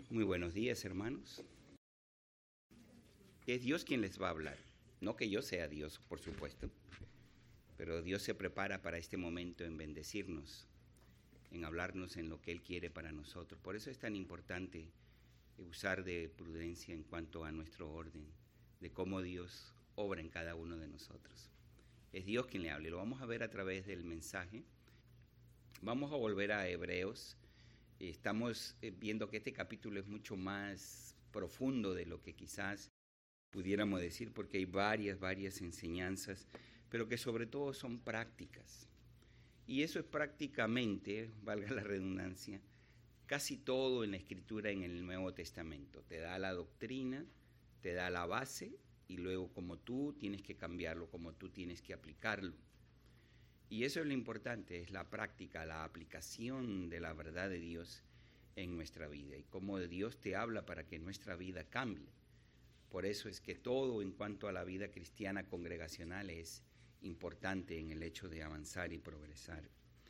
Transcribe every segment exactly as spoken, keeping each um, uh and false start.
Muy buenos días, hermanos. Es Dios quien les va a hablar. No que yo sea Dios, por supuesto, pero Dios se prepara para este momento en bendecirnos, en hablarnos en lo que Él quiere para nosotros. Por eso es tan importante usar de prudencia en cuanto a nuestro orden, de cómo Dios obra en cada uno de nosotros. Es Dios quien le habla y lo vamos a ver a través del mensaje. Vamos a volver a Hebreos. Estamos viendo que este capítulo es mucho más profundo de lo que quizás pudiéramos decir, porque hay varias, varias enseñanzas, pero que sobre todo son prácticas. Y eso es prácticamente, valga la redundancia, casi todo en la Escritura en el Nuevo Testamento. Te da la doctrina, te da la base, y luego como tú tienes que cambiarlo, como tú tienes que aplicarlo. Y eso es lo importante, es la práctica, la aplicación de la verdad de Dios en nuestra vida y cómo Dios te habla para que nuestra vida cambie. Por eso es que todo en cuanto a la vida cristiana congregacional es importante en el hecho de avanzar y progresar.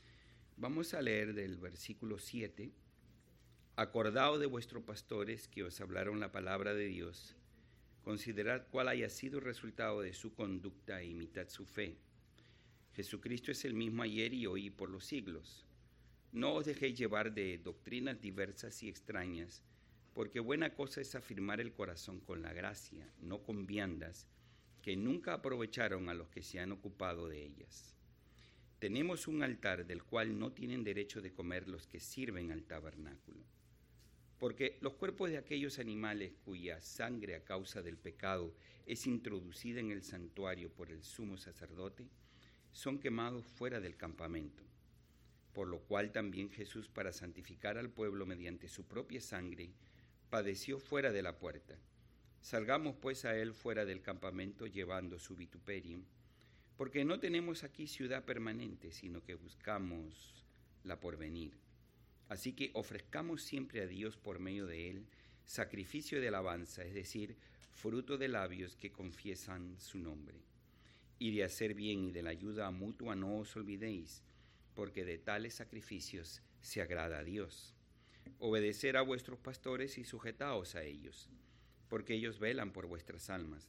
Vamos a leer del versículo siete. Acordaos de vuestros pastores que os hablaron la palabra de Dios, considerad cuál haya sido el resultado de su conducta e imitad su fe. Jesucristo es el mismo ayer y hoy y por los siglos. No os dejéis llevar de doctrinas diversas y extrañas, porque buena cosa es afirmar el corazón con la gracia, no con viandas, que nunca aprovecharon a los que se han ocupado de ellas. Tenemos un altar del cual no tienen derecho de comer los que sirven al tabernáculo. Porque los cuerpos de aquellos animales cuya sangre a causa del pecado es introducida en el santuario por el sumo sacerdote, son quemados fuera del campamento, por lo cual también Jesús, para santificar al pueblo mediante su propia sangre, padeció fuera de la puerta. Salgamos pues a él fuera del campamento llevando su vituperio, porque no tenemos aquí ciudad permanente, sino que buscamos la porvenir. Así que ofrezcamos siempre a Dios por medio de él sacrificio de alabanza, es decir, fruto de labios que confiesan su nombre. Y de hacer bien y de la ayuda mutua no os olvidéis, porque de tales sacrificios se agrada a Dios. Obedecer a vuestros pastores y sujetaos a ellos, porque ellos velan por vuestras almas,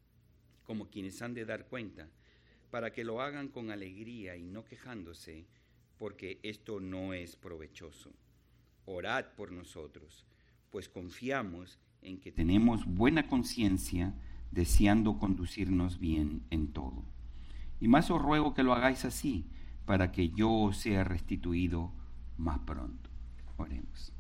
como quienes han de dar cuenta, para que lo hagan con alegría y no quejándose, porque esto no es provechoso. Orad por nosotros, pues confiamos en que tenemos buena conciencia, deseando conducirnos bien en todo. Y más os ruego que lo hagáis así, para que yo os sea restituido más pronto. Oremos.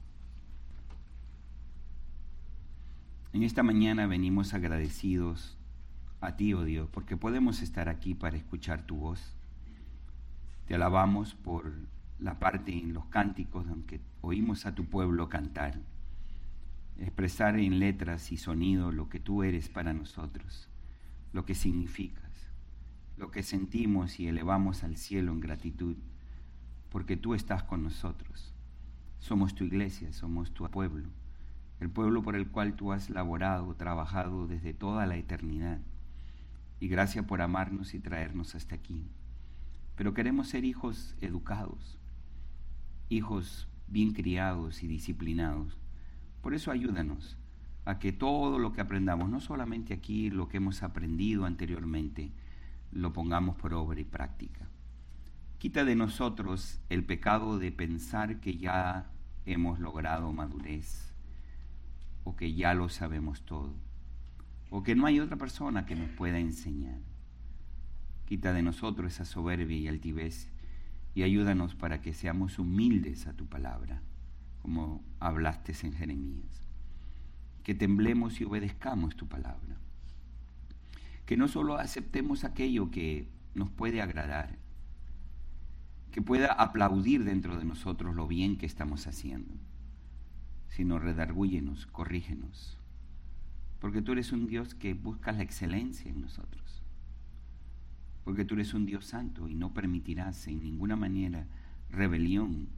En esta mañana venimos agradecidos a ti, oh Dios, porque podemos estar aquí para escuchar tu voz. Te alabamos por la parte en los cánticos en que oímos a tu pueblo cantar, expresar en letras y sonido lo que tú eres para nosotros, lo que significas, lo que sentimos y elevamos al cielo en gratitud, porque tú estás con nosotros. Somos tu iglesia, somos tu pueblo, el pueblo por el cual tú has laborado, trabajado desde toda la eternidad. Y gracias por amarnos y traernos hasta aquí. Pero queremos ser hijos educados, hijos bien criados y disciplinados. Por eso ayúdanos a que todo lo que aprendamos, no solamente aquí, lo que hemos aprendido anteriormente, lo pongamos por obra y práctica. Quita de nosotros el pecado de pensar que ya hemos logrado madurez, o que ya lo sabemos todo, o que no hay otra persona que nos pueda enseñar. Quita de nosotros esa soberbia y altivez y ayúdanos para que seamos humildes a tu palabra, como hablaste en Jeremías. Que temblemos y obedezcamos tu palabra. Que no solo aceptemos aquello que nos puede agradar, que pueda aplaudir dentro de nosotros lo bien que estamos haciendo, sino redargúyenos, corrígenos, porque tú eres un Dios que busca la excelencia en nosotros, porque tú eres un Dios santo y no permitirás en ninguna manera rebelión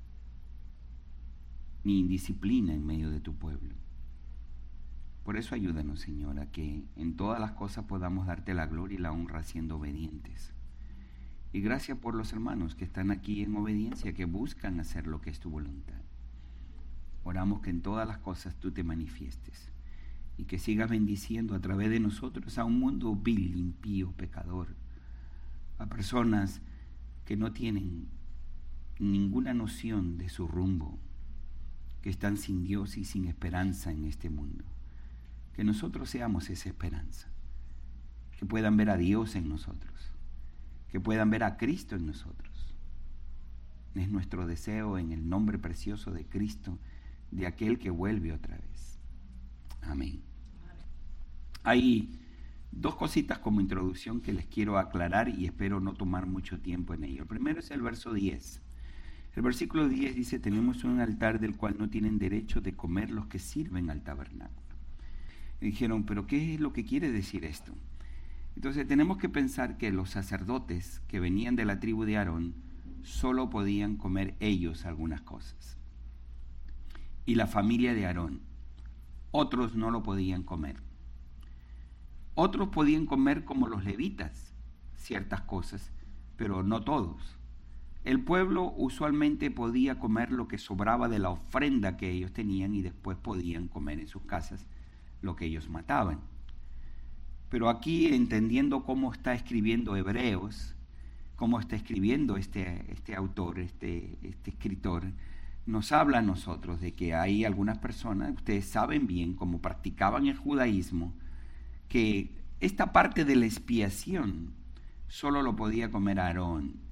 ni indisciplina en medio de tu pueblo. Por eso ayúdanos, Señor, a que en todas las cosas podamos darte la gloria y la honra siendo obedientes. Y gracias por los hermanos que están aquí en obediencia, que buscan hacer lo que es tu voluntad. Oramos que en todas las cosas tú te manifiestes y que sigas bendiciendo a través de nosotros a un mundo vil, impío, pecador, a personas que no tienen ninguna noción de su rumbo, que están sin Dios y sin esperanza en este mundo. Que nosotros seamos esa esperanza, que puedan ver a Dios en nosotros, que puedan ver a Cristo en nosotros. Es nuestro deseo en el nombre precioso de Cristo, de aquel que vuelve otra vez. Amén. Hay dos cositas como introducción que les quiero aclarar y espero no tomar mucho tiempo en ello. El primero es el verso diez. El versículo diez dice: tenemos un altar del cual no tienen derecho de comer los que sirven al tabernáculo. Y dijeron, ¿pero qué es lo que quiere decir esto? Entonces tenemos que pensar que los sacerdotes que venían de la tribu de Aarón solo podían comer ellos algunas cosas. Y la familia de Aarón, otros no lo podían comer. Otros podían comer como los levitas ciertas cosas, pero no todos. El pueblo usualmente podía comer lo que sobraba de la ofrenda que ellos tenían y después podían comer en sus casas lo que ellos mataban. Pero aquí, entendiendo cómo está escribiendo Hebreos, cómo está escribiendo este, este autor, este, este escritor, nos habla a nosotros de que hay algunas personas, ustedes saben bien, como practicaban el judaísmo, que esta parte de la expiación solo lo podía comer Aarón,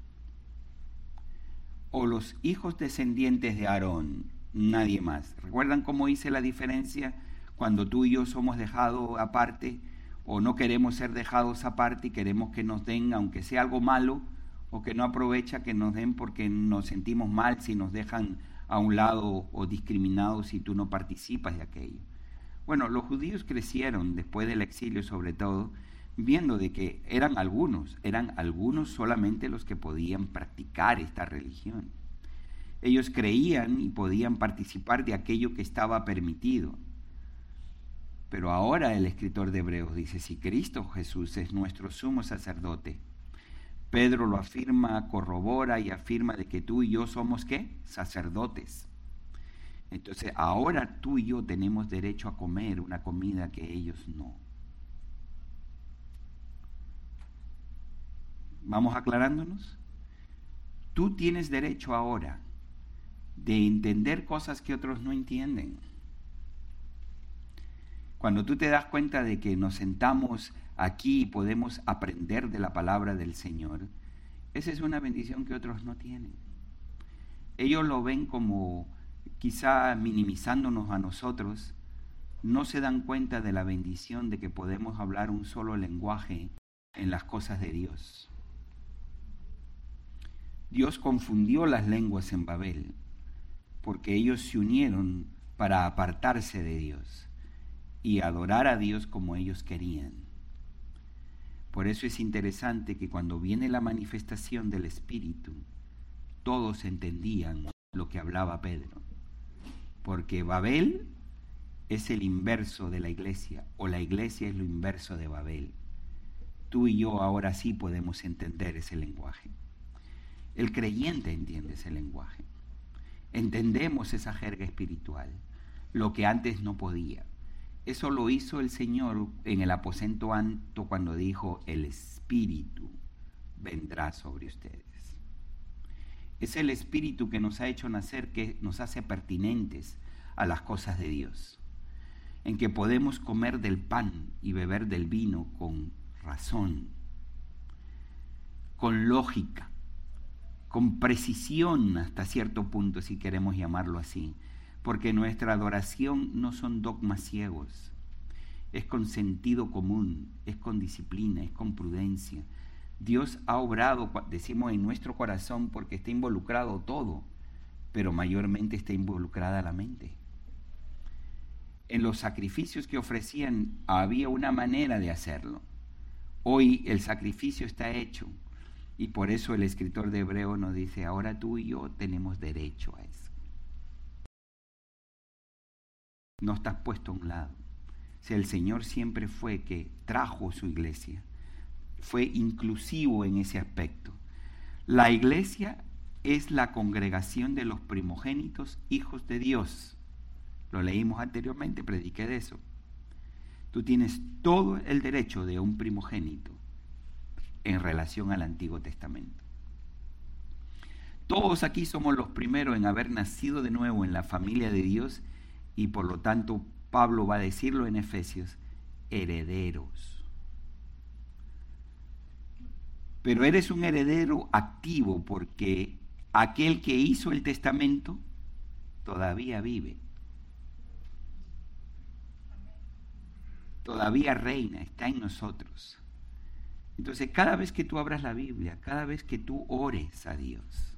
o los hijos descendientes de Aarón, nadie más. ¿Recuerdan cómo hice la diferencia cuando tú y yo somos dejados aparte, o no queremos ser dejados aparte y queremos que nos den, aunque sea algo malo, o que no aprovecha que nos den porque nos sentimos mal si nos dejan a un lado o discriminados si tú no participas de aquello? Bueno, los judíos crecieron después del exilio, sobre todo, viendo de que eran algunos, eran algunos solamente los que podían practicar esta religión. Ellos creían y podían participar de aquello que estaba permitido. Pero ahora el escritor de Hebreos dice, si Cristo Jesús es nuestro sumo sacerdote, Pedro lo afirma, corrobora y afirma de que tú y yo somos, ¿qué? Sacerdotes. Entonces, ahora tú y yo tenemos derecho a comer una comida que ellos no. ¿Vamos aclarándonos? Tú tienes derecho ahora de entender cosas que otros no entienden. Cuando tú te das cuenta de que nos sentamos aquí y podemos aprender de la palabra del Señor, esa es una bendición que otros no tienen. Ellos lo ven como quizá minimizándonos a nosotros, no se dan cuenta de la bendición de que podemos hablar un solo lenguaje en las cosas de Dios. Dios confundió las lenguas en Babel porque ellos se unieron para apartarse de Dios y adorar a Dios como ellos querían. Por eso es interesante que cuando viene la manifestación del Espíritu, todos entendían lo que hablaba Pedro. Porque Babel es el inverso de la iglesia, o la iglesia es lo inverso de Babel. Tú y yo ahora sí podemos entender ese lenguaje. El creyente entiende ese lenguaje. Entendemos esa jerga espiritual, lo que antes no podía. Eso lo hizo el Señor en el aposento alto cuando dijo, el Espíritu vendrá sobre ustedes. Es el Espíritu que nos ha hecho nacer, que nos hace pertinentes a las cosas de Dios, en que podemos comer del pan y beber del vino con razón, con lógica, con precisión hasta cierto punto, si queremos llamarlo así, porque nuestra adoración no son dogmas ciegos, es con sentido común, es con disciplina, es con prudencia. Dios ha obrado, decimos, en nuestro corazón porque está involucrado todo, pero mayormente está involucrada la mente. En los sacrificios que ofrecían había una manera de hacerlo. Hoy el sacrificio está hecho y por eso el escritor de Hebreos nos dice, ahora tú y yo tenemos derecho a eso. No estás puesto a un lado. O sea, el Señor siempre fue que trajo su iglesia. Fue inclusivo en ese aspecto. La iglesia es la congregación de los primogénitos hijos de Dios. Lo leímos anteriormente, prediqué de eso. Tú tienes todo el derecho de un primogénito en relación al Antiguo Testamento. Todos aquí somos los primeros en haber nacido de nuevo en la familia de Dios y por lo tanto Pablo va a decirlo en Efesios, herederos. Pero eres un heredero activo porque aquel que hizo el testamento todavía vive. Todavía reina, está en nosotros. Entonces, cada vez que tú abras la Biblia, cada vez que tú ores a Dios,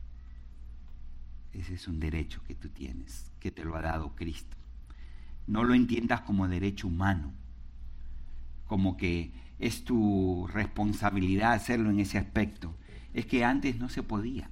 ese es un derecho que tú tienes, que te lo ha dado Cristo. No lo entiendas como derecho humano, como que es tu responsabilidad hacerlo en ese aspecto. Es que antes no se podía.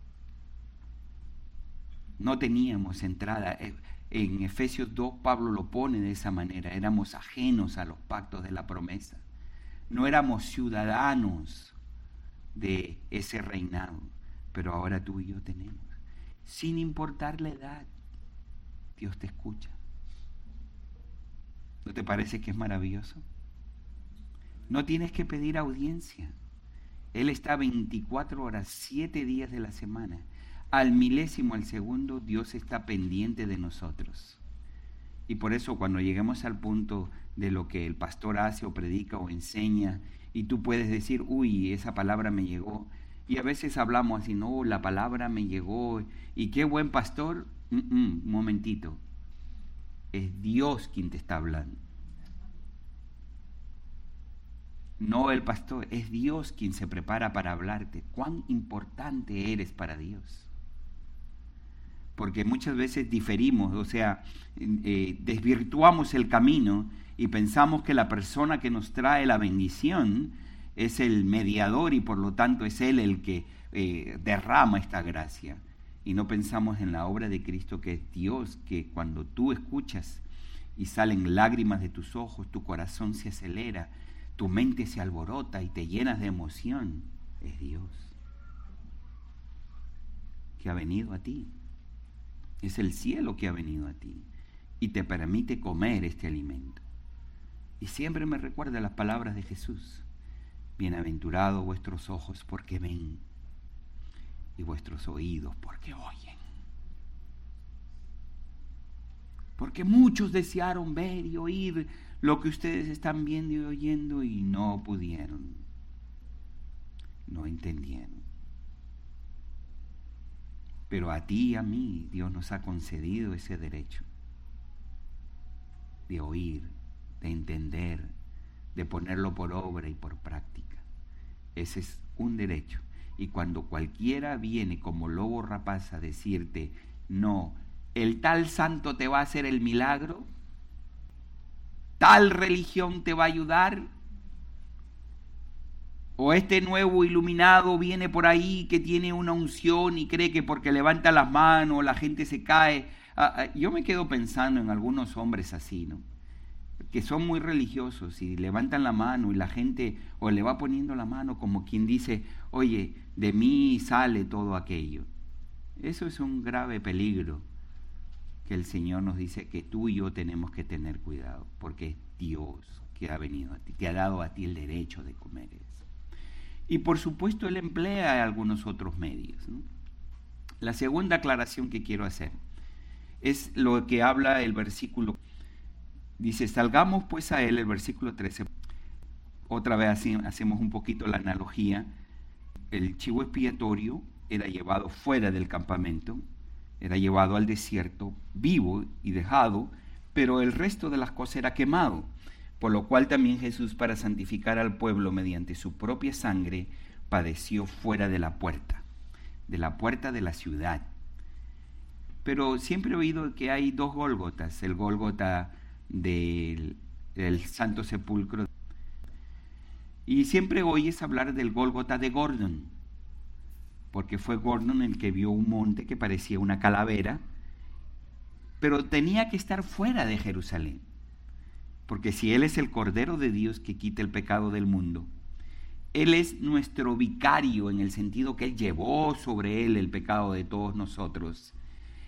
No teníamos entrada. En Efesios dos, Pablo lo pone de esa manera. Éramos ajenos a los pactos de la promesa. No éramos ciudadanos de ese reinado. Pero ahora tú y yo tenemos. Sin importar la edad, Dios te escucha. ¿No te parece que es maravilloso? No tienes que pedir audiencia. Él está veinticuatro horas, siete días de la semana. Al milésimo, al segundo, Dios está pendiente de nosotros. Y por eso cuando lleguemos al punto de lo que el pastor hace o predica o enseña, y tú puedes decir, uy, esa palabra me llegó. Y a veces hablamos así, no, la palabra me llegó. Y qué buen pastor. Mm-mm, un momentito. Es Dios quien te está hablando. No el pastor, es Dios quien se prepara para hablarte. Cuán importante eres para Dios. Porque muchas veces diferimos, o sea, eh, desvirtuamos el camino y pensamos que la persona que nos trae la bendición es el mediador y por lo tanto es Él el que eh, derrama esta gracia. Y no pensamos en la obra de Cristo, que es Dios, que cuando tú escuchas y salen lágrimas de tus ojos, tu corazón se acelera, tu mente se alborota y te llenas de emoción. Es Dios que ha venido a ti. Es el cielo que ha venido a ti y te permite comer este alimento. Y siempre me recuerda las palabras de Jesús. Bienaventurados vuestros ojos porque ven y vuestros oídos porque oyen. Porque muchos desearon ver y oír lo que ustedes están viendo y oyendo y no pudieron. No entendieron. Pero a ti y a mí Dios nos ha concedido ese derecho de oír, de entender, de ponerlo por obra y por práctica. Ese es un derecho. Y cuando cualquiera viene como lobo rapaz a decirte, no, el tal santo te va a hacer el milagro, tal religión te va a ayudar, o este nuevo iluminado viene por ahí que tiene una unción y cree que porque levanta las manos la gente se cae. Ah, ah, yo me quedo pensando en algunos hombres así, ¿no? Que son muy religiosos y levantan la mano y la gente o le va poniendo la mano como quien dice, oye, de mí sale todo aquello. Eso es un grave peligro que el Señor nos dice que tú y yo tenemos que tener cuidado, porque es Dios que ha venido a ti, te ha dado a ti el derecho de comer eso. Y por supuesto Él emplea algunos otros medios, ¿no? La segunda aclaración que quiero hacer es lo que habla el versículo. Dice, salgamos pues a Él, el versículo trece. Otra vez así, hacemos un poquito la analogía. El chivo expiatorio era llevado fuera del campamento, era llevado al desierto, vivo y dejado, pero el resto de las cosas era quemado. Por lo cual también Jesús, para santificar al pueblo mediante su propia sangre, padeció fuera de la puerta, de la puerta de la ciudad. Pero siempre he oído que hay dos Gólgotas, el Gólgota del, del Santo Sepulcro. Y siempre oyes hablar del Gólgota de Gordon, porque fue Gordon el que vio un monte que parecía una calavera, pero tenía que estar fuera de Jerusalén. Porque si Él es el Cordero de Dios que quita el pecado del mundo, Él es nuestro vicario en el sentido que Él llevó sobre Él el pecado de todos nosotros.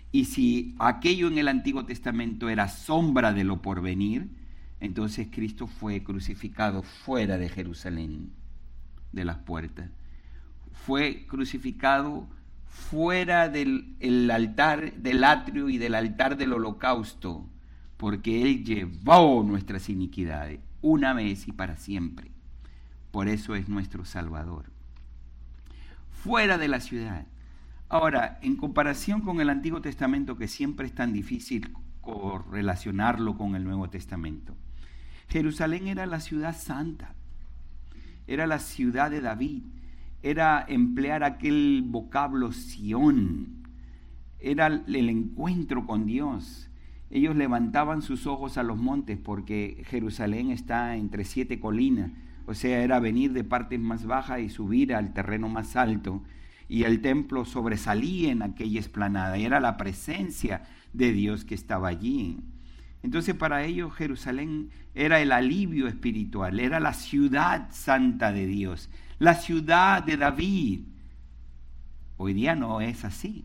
Y si aquello en el Antiguo Testamento era sombra de lo porvenir, entonces Cristo fue crucificado fuera de Jerusalén, de las puertas. Fue crucificado fuera del el altar, del atrio y del altar del holocausto, porque Él llevó nuestras iniquidades una vez y para siempre. Por eso es nuestro Salvador. Fuera de la ciudad. Ahora, en comparación con el Antiguo Testamento, que siempre es tan difícil correlacionarlo con el Nuevo Testamento, Jerusalén era la ciudad santa, era la ciudad de David, era emplear aquel vocablo Sión, era el encuentro con Dios. Ellos levantaban sus ojos a los montes porque Jerusalén está entre siete colinas, o sea, era venir de partes más bajas y subir al terreno más alto, y el templo sobresalía en aquella explanada, y era la presencia de Dios que estaba allí. Entonces para ellos Jerusalén era el alivio espiritual, era la ciudad santa de Dios, la ciudad de David. Hoy día no es así.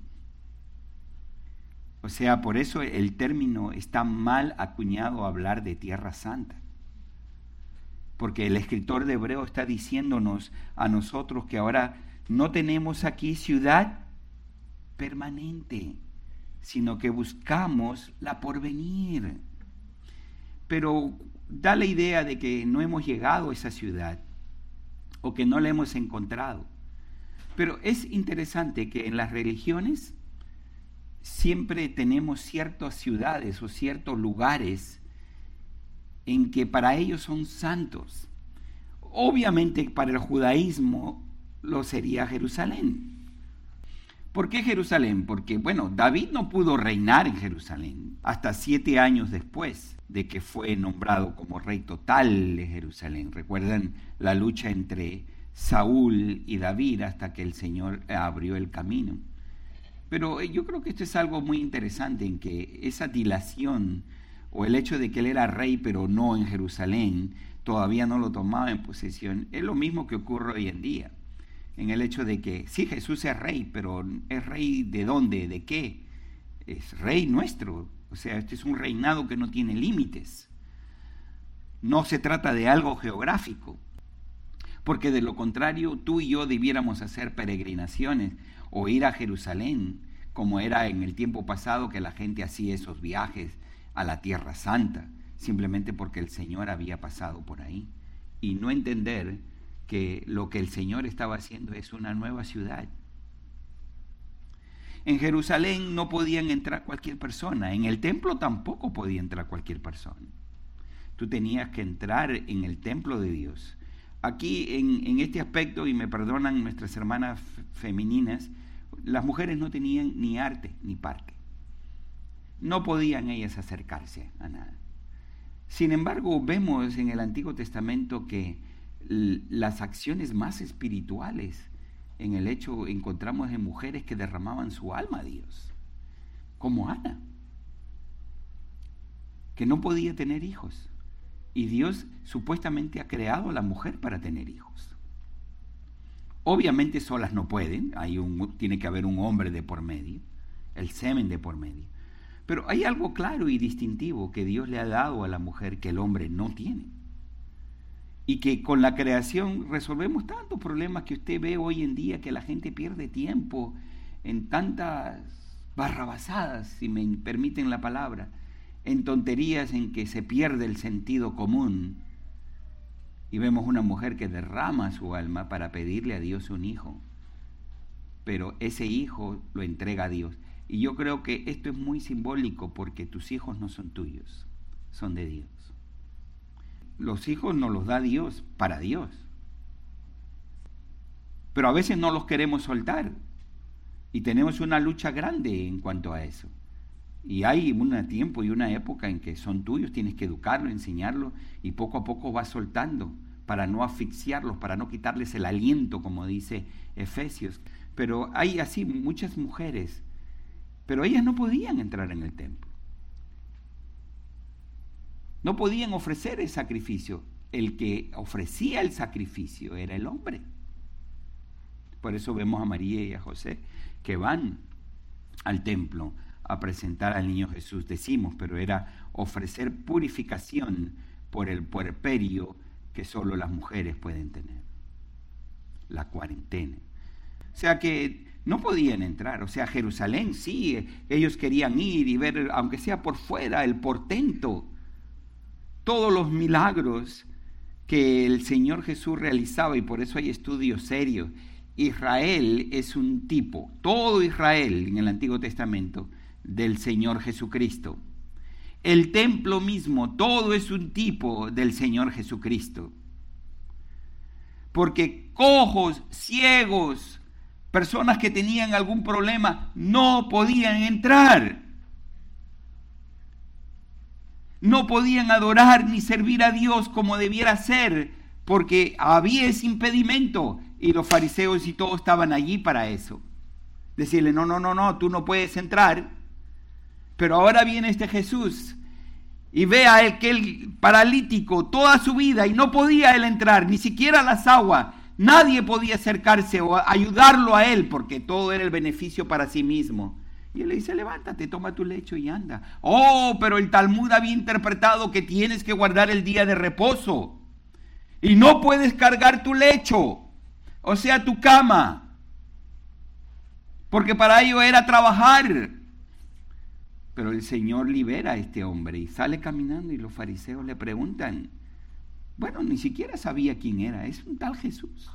O sea, por eso el término está mal acuñado a hablar de tierra santa. Porque el escritor de Hebreo está diciéndonos a nosotros que ahora no tenemos aquí ciudad permanente, sino que buscamos la porvenir. Pero da la idea de que no hemos llegado a esa ciudad o que no la hemos encontrado. Pero es interesante que en las religiones siempre tenemos ciertas ciudades o ciertos lugares en que para ellos son santos. Obviamente para el judaísmo lo sería Jerusalén. ¿Por qué Jerusalén? Porque, bueno, David no pudo reinar en Jerusalén hasta siete años después de que fue nombrado como rey total de Jerusalén. Recuerdan la lucha entre Saúl y David hasta que el Señor abrió el camino. Pero yo creo que esto es algo muy interesante, en que esa dilación o el hecho de que él era rey pero no en Jerusalén, todavía no lo tomaba en posesión, es lo mismo que ocurre hoy en día. En el hecho de que sí, Jesús es rey, pero ¿es rey de dónde? ¿De qué? Es rey nuestro. O sea, este es un reinado que no tiene límites. No se trata de algo geográfico, porque de lo contrario tú y yo debiéramos hacer peregrinaciones o ir a Jerusalén, como era en el tiempo pasado que la gente hacía esos viajes a la Tierra Santa, simplemente porque el Señor había pasado por ahí, y no entender que lo que el Señor estaba haciendo es una nueva ciudad. En Jerusalén no podían entrar cualquier persona, en el templo tampoco podía entrar cualquier persona. Tú tenías que entrar en el templo de Dios. Aquí en, en este aspecto, y me perdonan nuestras hermanas femeninas, las mujeres no tenían ni arte ni parte. No podían ellas acercarse a nada. Sin embargo, vemos en el Antiguo Testamento que las acciones más espirituales en el hecho encontramos en mujeres que derramaban su alma a Dios, como Ana, que no podía tener hijos, y Dios supuestamente ha creado a la mujer para tener hijos. Obviamente solas no pueden, hay un, tiene que haber un hombre de por medio, el semen de por medio, pero hay algo claro y distintivo que Dios le ha dado a la mujer que el hombre no tiene. Y que con la creación resolvemos tantos problemas que usted ve hoy en día, que la gente pierde tiempo en tantas barrabasadas, si me permiten la palabra, en tonterías en que se pierde el sentido común. Y vemos una mujer que derrama su alma para pedirle a Dios un hijo, pero ese hijo lo entrega a Dios. Y yo creo que esto es muy simbólico, porque tus hijos no son tuyos, son de Dios. Los hijos nos los da Dios para Dios. Pero a veces no los queremos soltar. Y tenemos una lucha grande en cuanto a eso. Y hay un tiempo y una época en que son tuyos, tienes que educarlos, enseñarlos, y poco a poco vas soltando para no asfixiarlos, para no quitarles el aliento, como dice Efesios. Pero hay así muchas mujeres, pero ellas no podían entrar en el templo. No podían ofrecer el sacrificio. El que ofrecía el sacrificio era el hombre. Por eso vemos a María y a José que van al templo a a presentar al niño Jesús, decimos, pero era ofrecer purificación por el puerperio que solo las mujeres pueden tener, la cuarentena. O sea que no podían entrar, o sea, Jerusalén sí, ellos querían ir y ver, aunque sea por fuera, el portento, todos los milagros que el Señor Jesús realizaba, y por eso hay estudios serios. Israel es un tipo, todo Israel en el Antiguo Testamento, del Señor Jesucristo. El templo mismo, todo es un tipo del Señor Jesucristo. Porque cojos, ciegos, personas que tenían algún problema, no podían entrar. No podían adorar ni servir a Dios como debiera ser, porque había ese impedimento. Y los fariseos y todos estaban allí para eso. Decirle, no, no, no, no, tú no puedes entrar. Pero ahora viene este Jesús y ve a aquel paralítico toda su vida y no podía él entrar, ni siquiera a las aguas. Nadie podía acercarse o ayudarlo a él porque todo era el beneficio para sí mismo. Y él le dice, levántate, toma tu lecho y anda. Oh, pero el Talmud había interpretado que tienes que guardar el día de reposo. Y no puedes cargar tu lecho, o sea, tu cama. Porque para ello era trabajar. Pero el Señor libera a este hombre y sale caminando y los fariseos le preguntan, bueno, ni siquiera sabía quién era, es un tal Jesús.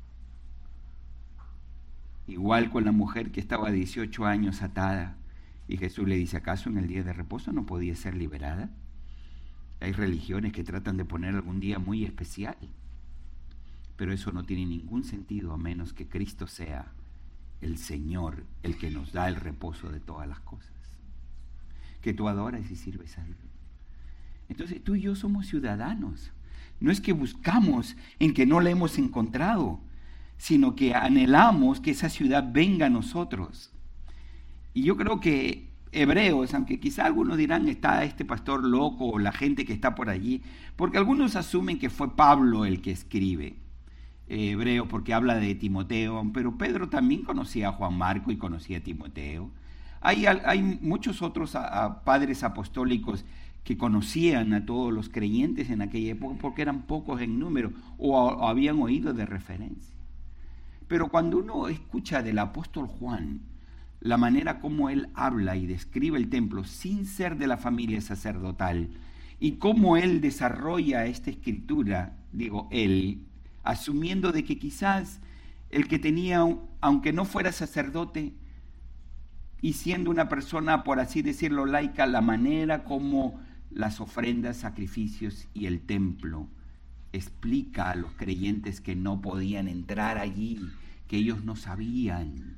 Igual con la mujer que estaba dieciocho años atada y Jesús le dice, ¿acaso en el día de reposo no podía ser liberada? Hay religiones que tratan de poner algún día muy especial, pero eso no tiene ningún sentido a menos que Cristo sea el Señor, el que nos da el reposo de todas las cosas, que tú adoras y sirves a Dios. Entonces tú y yo somos ciudadanos. No es que buscamos en que no la hemos encontrado, sino que anhelamos que esa ciudad venga a nosotros. Y yo creo que Hebreos, aunque quizá algunos dirán, está este pastor loco o la gente que está por allí, porque algunos asumen que fue Pablo el que escribe eh, Hebreo porque habla de Timoteo, pero Pedro también conocía a Juan Marco y conocía a Timoteo. Hay, hay muchos otros a, a padres apostólicos que conocían a todos los creyentes en aquella época porque eran pocos en número o, o habían oído de referencia. Pero cuando uno escucha del apóstol Juan, la manera como él habla y describe el templo sin ser de la familia sacerdotal y cómo él desarrolla esta escritura, digo, él, asumiendo de que quizás el que tenía, aunque no fuera sacerdote, y siendo una persona, por así decirlo, laica, la manera como las ofrendas, sacrificios y el templo explica a los creyentes que no podían entrar allí, que ellos no sabían.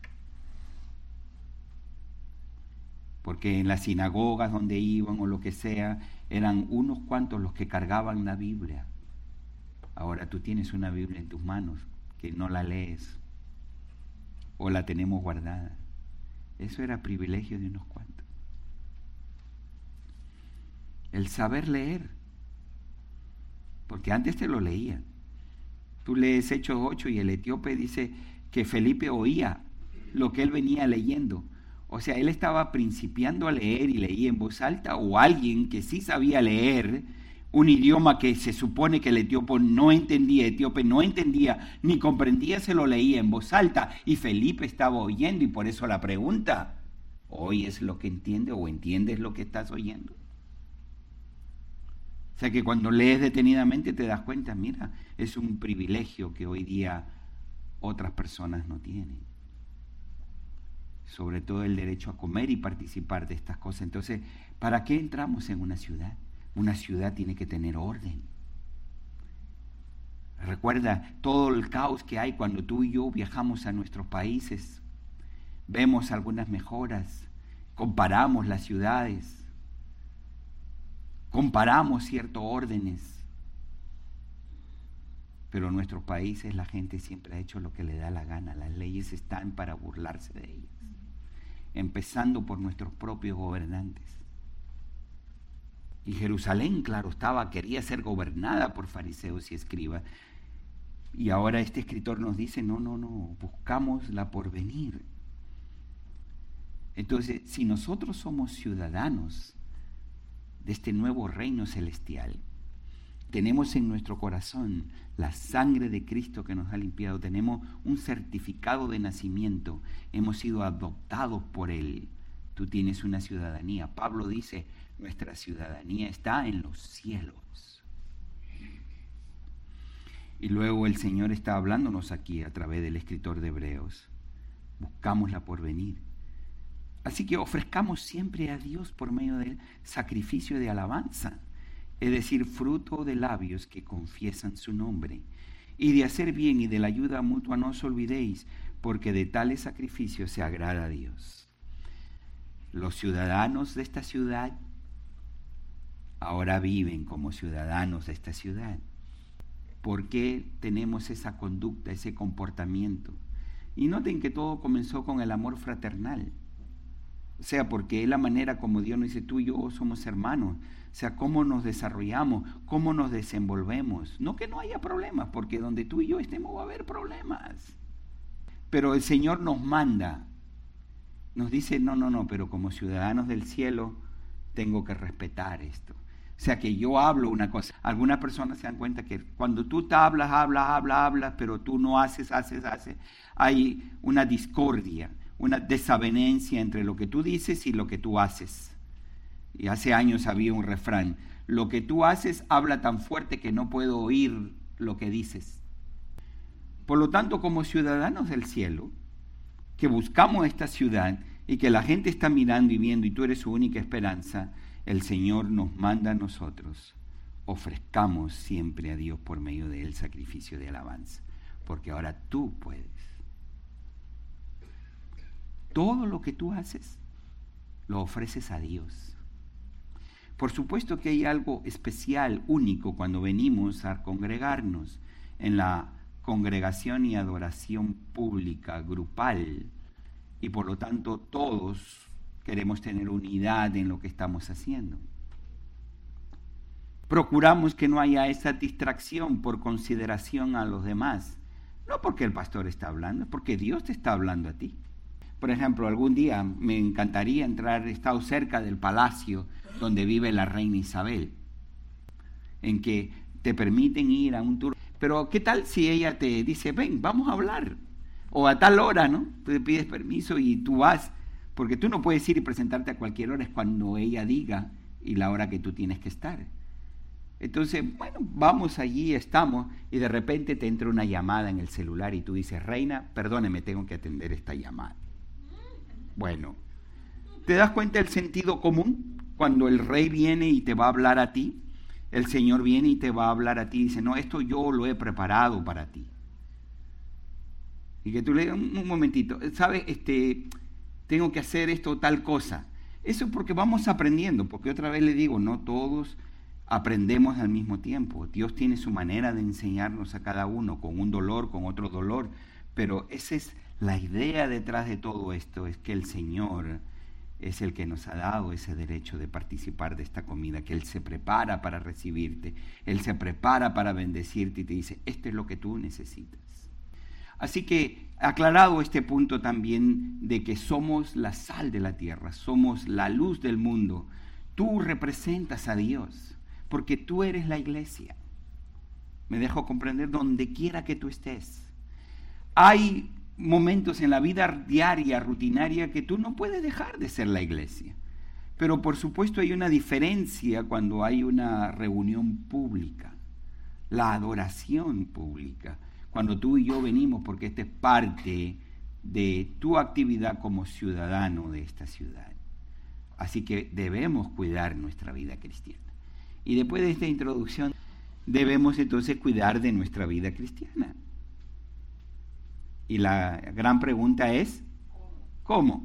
Porque en las sinagogas donde iban o lo que sea, eran unos cuantos los que cargaban la Biblia. Ahora tú tienes una Biblia en tus manos que no la lees o la tenemos guardada. Eso era privilegio de unos cuantos. El saber leer. Porque antes te lo leían. Tú lees Hechos ocho y el etíope dice que Felipe oía lo que él venía leyendo. O sea, él estaba principiando a leer y leía en voz alta, o alguien que sí sabía leer un idioma que se supone que el etíope no entendía, etíope no entendía ni comprendía, se lo leía en voz alta y Felipe estaba oyendo, y por eso la pregunta, ¿oyes lo que entiende o entiendes lo que estás oyendo? O sea que cuando lees detenidamente te das cuenta, mira, es un privilegio que hoy día otras personas no tienen. Sobre todo el derecho a comer y participar de estas cosas. Entonces, ¿para qué entramos en una ciudad? Una ciudad tiene que tener orden. Recuerda todo el caos que hay cuando tú y yo viajamos a nuestros países. Vemos algunas mejoras, comparamos las ciudades, comparamos ciertos órdenes. Pero en nuestros países la gente siempre ha hecho lo que le da la gana. Las leyes están para burlarse de ellas. Empezando por nuestros propios gobernantes. Y Jerusalén, claro, estaba, quería ser gobernada por fariseos y escribas. Y ahora este escritor nos dice, no, no, no, buscamos la porvenir. Entonces, si nosotros somos ciudadanos de este nuevo reino celestial, tenemos en nuestro corazón la sangre de Cristo que nos ha limpiado, tenemos un certificado de nacimiento, hemos sido adoptados por Él. Tú tienes una ciudadanía. Pablo dice, nuestra ciudadanía está en los cielos. Y luego el Señor está hablándonos aquí a través del escritor de Hebreos. Buscamos la porvenir. Así que ofrezcamos siempre a Dios por medio del sacrificio de alabanza, es decir, fruto de labios que confiesan su nombre. Y de hacer bien y de la ayuda mutua no os olvidéis, porque de tales sacrificios se agrada a Dios. Los ciudadanos de esta ciudad ahora viven como ciudadanos de esta ciudad. ¿Por qué tenemos esa conducta, ese comportamiento? Y noten que todo comenzó con el amor fraternal. O sea, porque es la manera como Dios nos dice, tú y yo somos hermanos. O sea, cómo nos desarrollamos, cómo nos desenvolvemos. No que no haya problemas, porque donde tú y yo estemos va a haber problemas. Pero el Señor nos manda, nos dice, no, no, no, pero como ciudadanos del cielo tengo que respetar esto. O sea, que yo hablo una cosa. Algunas personas se dan cuenta que cuando tú te hablas, hablas, hablas, hablas, pero tú no haces, haces, haces, hay una discordia, una desavenencia entre lo que tú dices y lo que tú haces. Y hace años había un refrán, lo que tú haces habla tan fuerte que no puedo oír lo que dices. Por lo tanto, como ciudadanos del cielo, que buscamos esta ciudad y que la gente está mirando y viendo y tú eres su única esperanza, el Señor nos manda a nosotros, ofrezcamos siempre a Dios por medio del sacrificio de alabanza, porque ahora tú puedes. Todo lo que tú haces, lo ofreces a Dios. Por supuesto que hay algo especial, único, cuando venimos a congregarnos en la congregación y adoración pública, grupal, y por lo tanto todos queremos tener unidad en lo que estamos haciendo. Procuramos que no haya esa distracción por consideración a los demás, no porque el pastor está hablando, porque Dios te está hablando a ti. Por ejemplo, algún día me encantaría entrar, he estado cerca del palacio donde vive la reina Isabel, en que te permiten ir a un tour. Pero ¿qué tal si ella te dice, ven, vamos a hablar? O a tal hora, ¿no? Tú te pides permiso y tú vas, porque tú no puedes ir y presentarte a cualquier hora, es cuando ella diga y la hora que tú tienes que estar. Entonces, bueno, vamos allí, estamos, y de repente te entra una llamada en el celular y tú dices, reina, perdóneme, tengo que atender esta llamada. Bueno, ¿te das cuenta del sentido común? Cuando el rey viene y te va a hablar a ti, el Señor viene y te va a hablar a ti y dice, no, esto yo lo he preparado para ti. Y que tú le digas, un, un momentito, ¿sabes? Este, tengo que hacer esto, tal cosa. Eso es porque vamos aprendiendo, porque otra vez le digo, no todos aprendemos al mismo tiempo. Dios tiene su manera de enseñarnos a cada uno, con un dolor, con otro dolor, pero esa es la idea detrás de todo esto, es que el Señor es el que nos ha dado ese derecho de participar de esta comida, que Él se prepara para recibirte, Él se prepara para bendecirte y te dice, esto es lo que tú necesitas. Así que, aclarado este punto también de que somos la sal de la tierra, somos la luz del mundo, tú representas a Dios, porque tú eres la iglesia. Me dejo comprender donde quiera que tú estés. Hay momentos en la vida diaria, rutinaria, que tú no puedes dejar de ser la iglesia. Pero por supuesto hay una diferencia cuando hay una reunión pública, la adoración pública, cuando tú y yo venimos, porque esta es parte de tu actividad como ciudadano de esta ciudad. Así que debemos cuidar nuestra vida cristiana. Y después de esta introducción, debemos entonces cuidar de nuestra vida cristiana. Y la gran pregunta es, ¿cómo?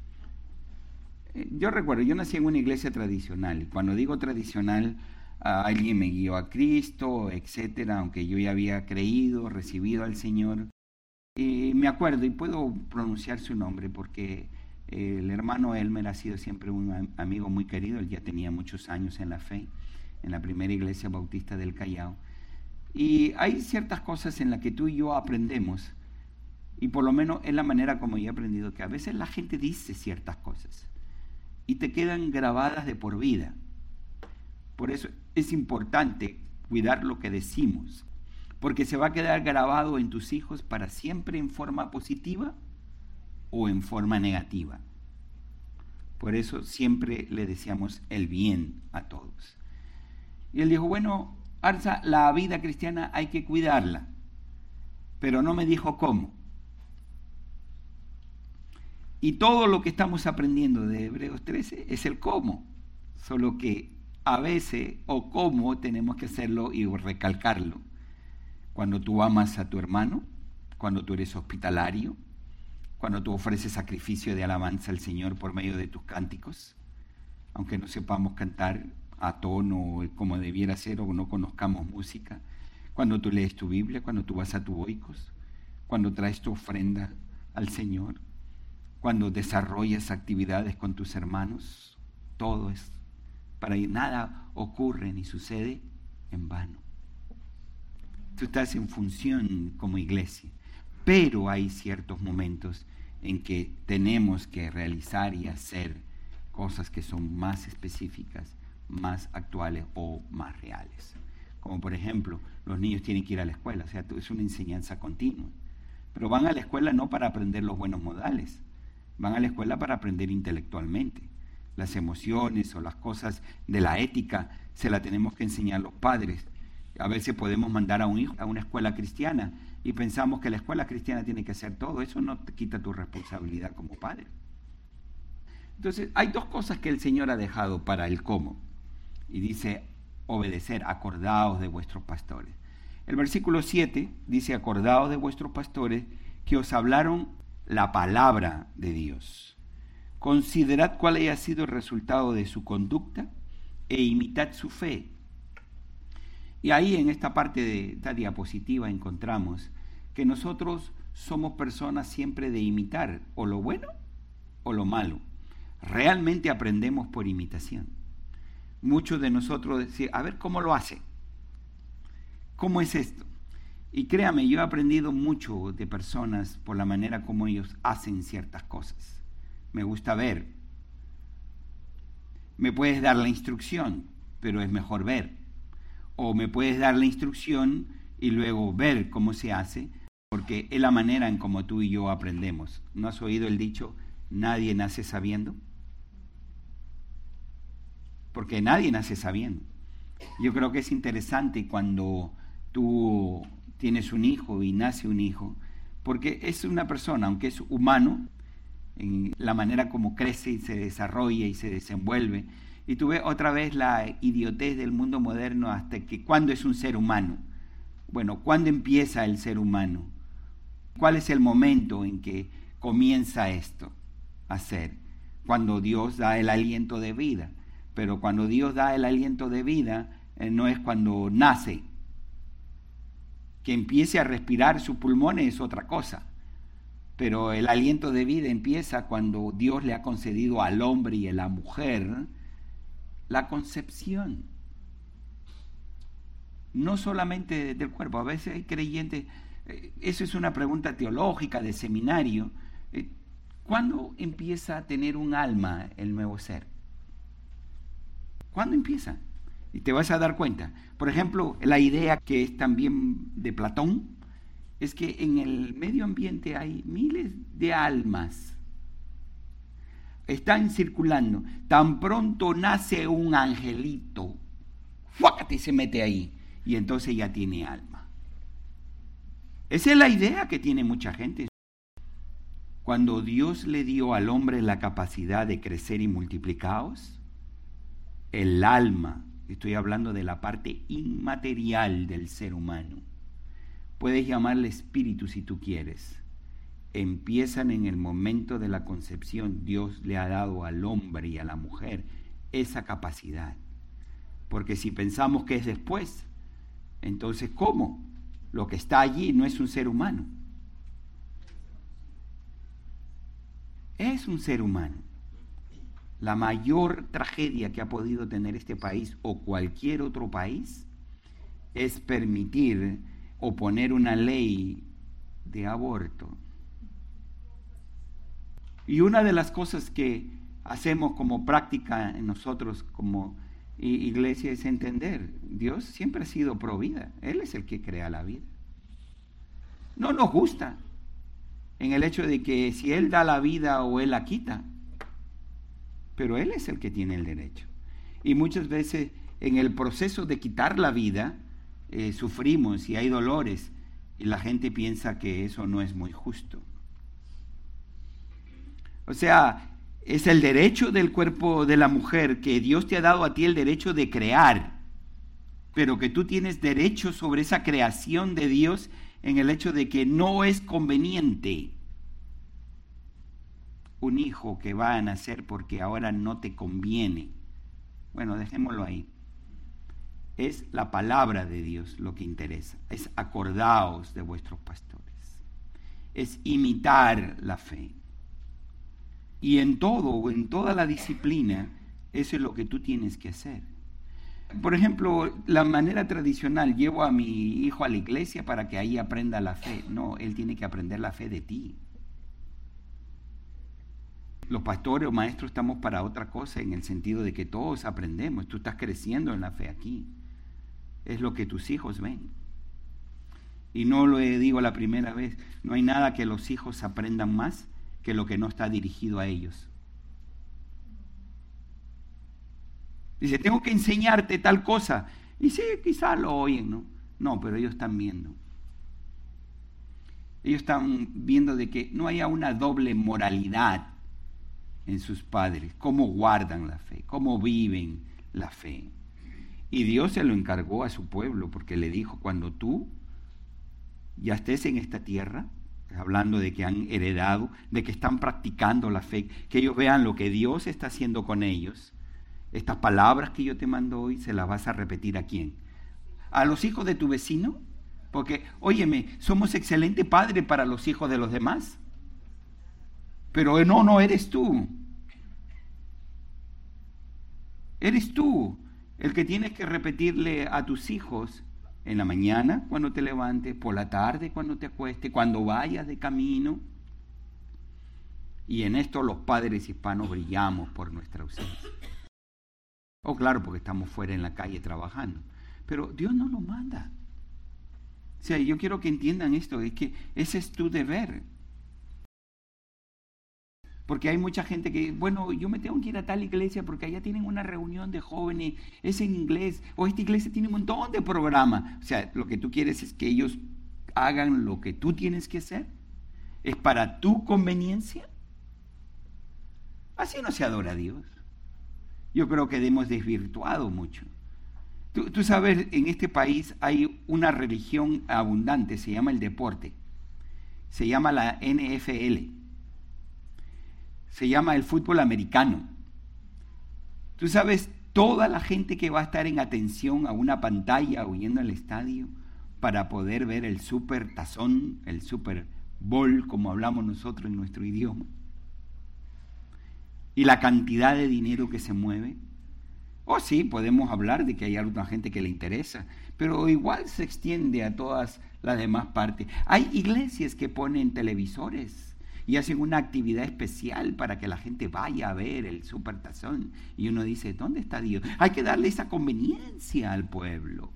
Yo recuerdo, yo nací en una iglesia tradicional, y cuando digo tradicional, uh, alguien me guió a Cristo, etcétera, aunque yo ya había creído, recibido al Señor. Y me acuerdo, y puedo pronunciar su nombre, porque el hermano Elmer ha sido siempre un amigo muy querido, él ya tenía muchos años en la fe, en la primera iglesia bautista del Callao. Y hay ciertas cosas en las que tú y yo aprendemos Y por lo menos es la manera como yo he aprendido que a veces la gente dice ciertas cosas y te quedan grabadas de por vida. Por eso es importante cuidar lo que decimos, porque se va a quedar grabado en tus hijos para siempre en forma positiva o en forma negativa. Por eso siempre le deseamos el bien a todos. Y él dijo, bueno, Arza, la vida cristiana hay que cuidarla, pero no me dijo cómo. Y todo lo que estamos aprendiendo de Hebreos trece es el cómo, solo que a veces o cómo tenemos que hacerlo y recalcarlo. Cuando tú amas a tu hermano, cuando tú eres hospitalario, cuando tú ofreces sacrificio de alabanza al Señor por medio de tus cánticos, aunque no sepamos cantar a tono como debiera ser o no conozcamos música, cuando tú lees tu Biblia, cuando tú vas a tu oikos, cuando traes tu ofrenda al Señor, cuando desarrollas actividades con tus hermanos, todo es para que nada ocurre ni sucede en vano. Tú estás en función como iglesia, pero hay ciertos momentos en que tenemos que realizar y hacer cosas que son más específicas, más actuales o más reales. Como por ejemplo, los niños tienen que ir a la escuela, o sea, es una enseñanza continua. Pero van a la escuela no para aprender los buenos modales, van a la escuela para aprender intelectualmente. Las emociones o las cosas de la ética se la tenemos que enseñar los padres. A veces podemos mandar a un hijo a una escuela cristiana y pensamos que la escuela cristiana tiene que hacer todo. Eso no te quita tu responsabilidad como padre. Entonces, hay dos cosas que el Señor ha dejado para el cómo. Y dice, obedecer, acordaos de vuestros pastores. El versículo siete dice, acordaos de vuestros pastores que os hablaron la palabra de Dios. Considerad cuál haya sido el resultado de su conducta e imitad su fe. Y ahí en esta parte de esta diapositiva encontramos que nosotros somos personas siempre de imitar o lo bueno o lo malo. Realmente aprendemos por imitación. Muchos de nosotros decimos, a ver cómo lo hace, cómo es esto. Y créame, yo he aprendido mucho de personas por la manera como ellos hacen ciertas cosas. Me gusta ver. Me puedes dar la instrucción, pero es mejor ver. O me puedes dar la instrucción y luego ver cómo se hace, porque es la manera en cómo tú y yo aprendemos. ¿No has oído el dicho, nadie nace sabiendo? Porque nadie nace sabiendo. Yo creo que es interesante cuando tú tienes un hijo y nace un hijo, porque es una persona, aunque es humano, en la manera como crece y se desarrolla y se desenvuelve, y tú ves otra vez la idiotez del mundo moderno hasta que ¿cuándo es un ser humano? Bueno, ¿cuándo empieza el ser humano? ¿Cuál es el momento en que comienza esto a ser? Cuando Dios da el aliento de vida. Pero cuando Dios da el aliento de vida, eh, no es cuando nace. Que empiece a respirar sus pulmones es otra cosa. Pero el aliento de vida empieza cuando Dios le ha concedido al hombre y a la mujer la concepción. No solamente del cuerpo. A veces hay creyentes, eh, eso es una pregunta teológica de seminario. Eh, ¿Cuándo empieza a tener un alma el nuevo ser? ¿Cuándo empieza? Y te vas a dar cuenta. Por ejemplo, la idea que es también de Platón es que en el medio ambiente hay miles de almas. Están circulando. Tan pronto nace un angelito, ¡fuácate! Y se mete ahí. Y entonces ya tiene alma. Esa es la idea que tiene mucha gente. Cuando Dios le dio al hombre la capacidad de crecer y multiplicaos, el alma, estoy hablando de la parte inmaterial del ser humano, puedes llamarle espíritu si tú quieres, empiezan en el momento de la concepción. Dios le ha dado al hombre y a la mujer esa capacidad. Porque si pensamos que es después, entonces ¿cómo? Lo que está allí no es un ser humano. Es un ser humano. La mayor tragedia que ha podido tener este país o cualquier otro país es permitir o poner una ley de aborto Y una de las cosas que hacemos como práctica en nosotros como iglesia es entender, Dios siempre ha sido pro vida, Él es el que crea la vida. No nos gusta en el hecho de que si Él da la vida o Él la quita, pero Él es el que tiene el derecho. Y muchas veces en el proceso de quitar la vida, eh, sufrimos y hay dolores, y la gente piensa que eso no es muy justo. O sea, es el derecho del cuerpo de la mujer, que Dios te ha dado a ti el derecho de crear, pero que tú tienes derecho sobre esa creación de Dios en el hecho de que no es conveniente un hijo que va a nacer porque ahora no te conviene. Bueno, dejémoslo ahí. Es la palabra de Dios lo que interesa. Es acordaos de vuestros pastores. Es imitar la fe. Y en todo, en toda la disciplina, eso es lo que tú tienes que hacer. Por ejemplo, la manera tradicional, llevo a mi hijo a la iglesia para que ahí aprenda la fe. No, él tiene que aprender la fe de ti. Los pastores o maestros estamos para otra cosa, en el sentido de que todos aprendemos. Tú estás creciendo en la fe aquí. Es lo que tus hijos ven. Y no lo digo la primera vez, no hay nada que los hijos aprendan más que lo que no está dirigido a ellos. Dice, tengo que enseñarte tal cosa. Y sí, quizá lo oyen, ¿no? No, pero ellos están viendo. Ellos están viendo de que no haya una doble moralidad en sus padres, cómo guardan la fe, cómo viven la fe. Y Dios se lo encargó a su pueblo, porque le dijo, cuando tú ya estés en esta tierra, hablando de que han heredado, de que están practicando la fe, que ellos vean lo que Dios está haciendo con ellos, estas palabras que yo te mando hoy, se las vas a repetir ¿a quién? ¿A los hijos de tu vecino? Porque, óyeme, somos excelente padre para los hijos de los demás. Pero no, no eres tú. Eres tú el que tienes que repetirle a tus hijos en la mañana cuando te levantes, por la tarde cuando te acuestes, cuando vayas de camino. Y en esto los padres hispanos brillamos por nuestra ausencia. Oh, claro, porque estamos fuera en la calle trabajando. Pero Dios no nos manda. O sea, yo quiero que entiendan esto, es que ese es tu deber. Porque hay mucha gente que, bueno, yo me tengo que ir a tal iglesia porque allá tienen una reunión de jóvenes, es en inglés, o esta iglesia tiene un montón de programas. O sea, lo que tú quieres es que ellos hagan lo que tú tienes que hacer. ¿Es para tu conveniencia? Así no se adora a Dios. Yo creo que hemos desvirtuado mucho. Tú, tú sabes, en este país hay una religión abundante, se llama el deporte. Se llama la N F L. Se llama el fútbol americano. Tú sabes, toda la gente que va a estar en atención a una pantalla o yendo al estadio para poder ver el super tazón, el super bowl, como hablamos nosotros en nuestro idioma, y la cantidad de dinero que se mueve. Oh, sí, podemos hablar de que hay alguna gente que le interesa, pero igual se extiende a todas las demás partes. Hay iglesias que ponen televisores y hacen una actividad especial para que la gente vaya a ver el supertazón. Y uno dice, ¿dónde está Dios? Hay que darle esa conveniencia al pueblo.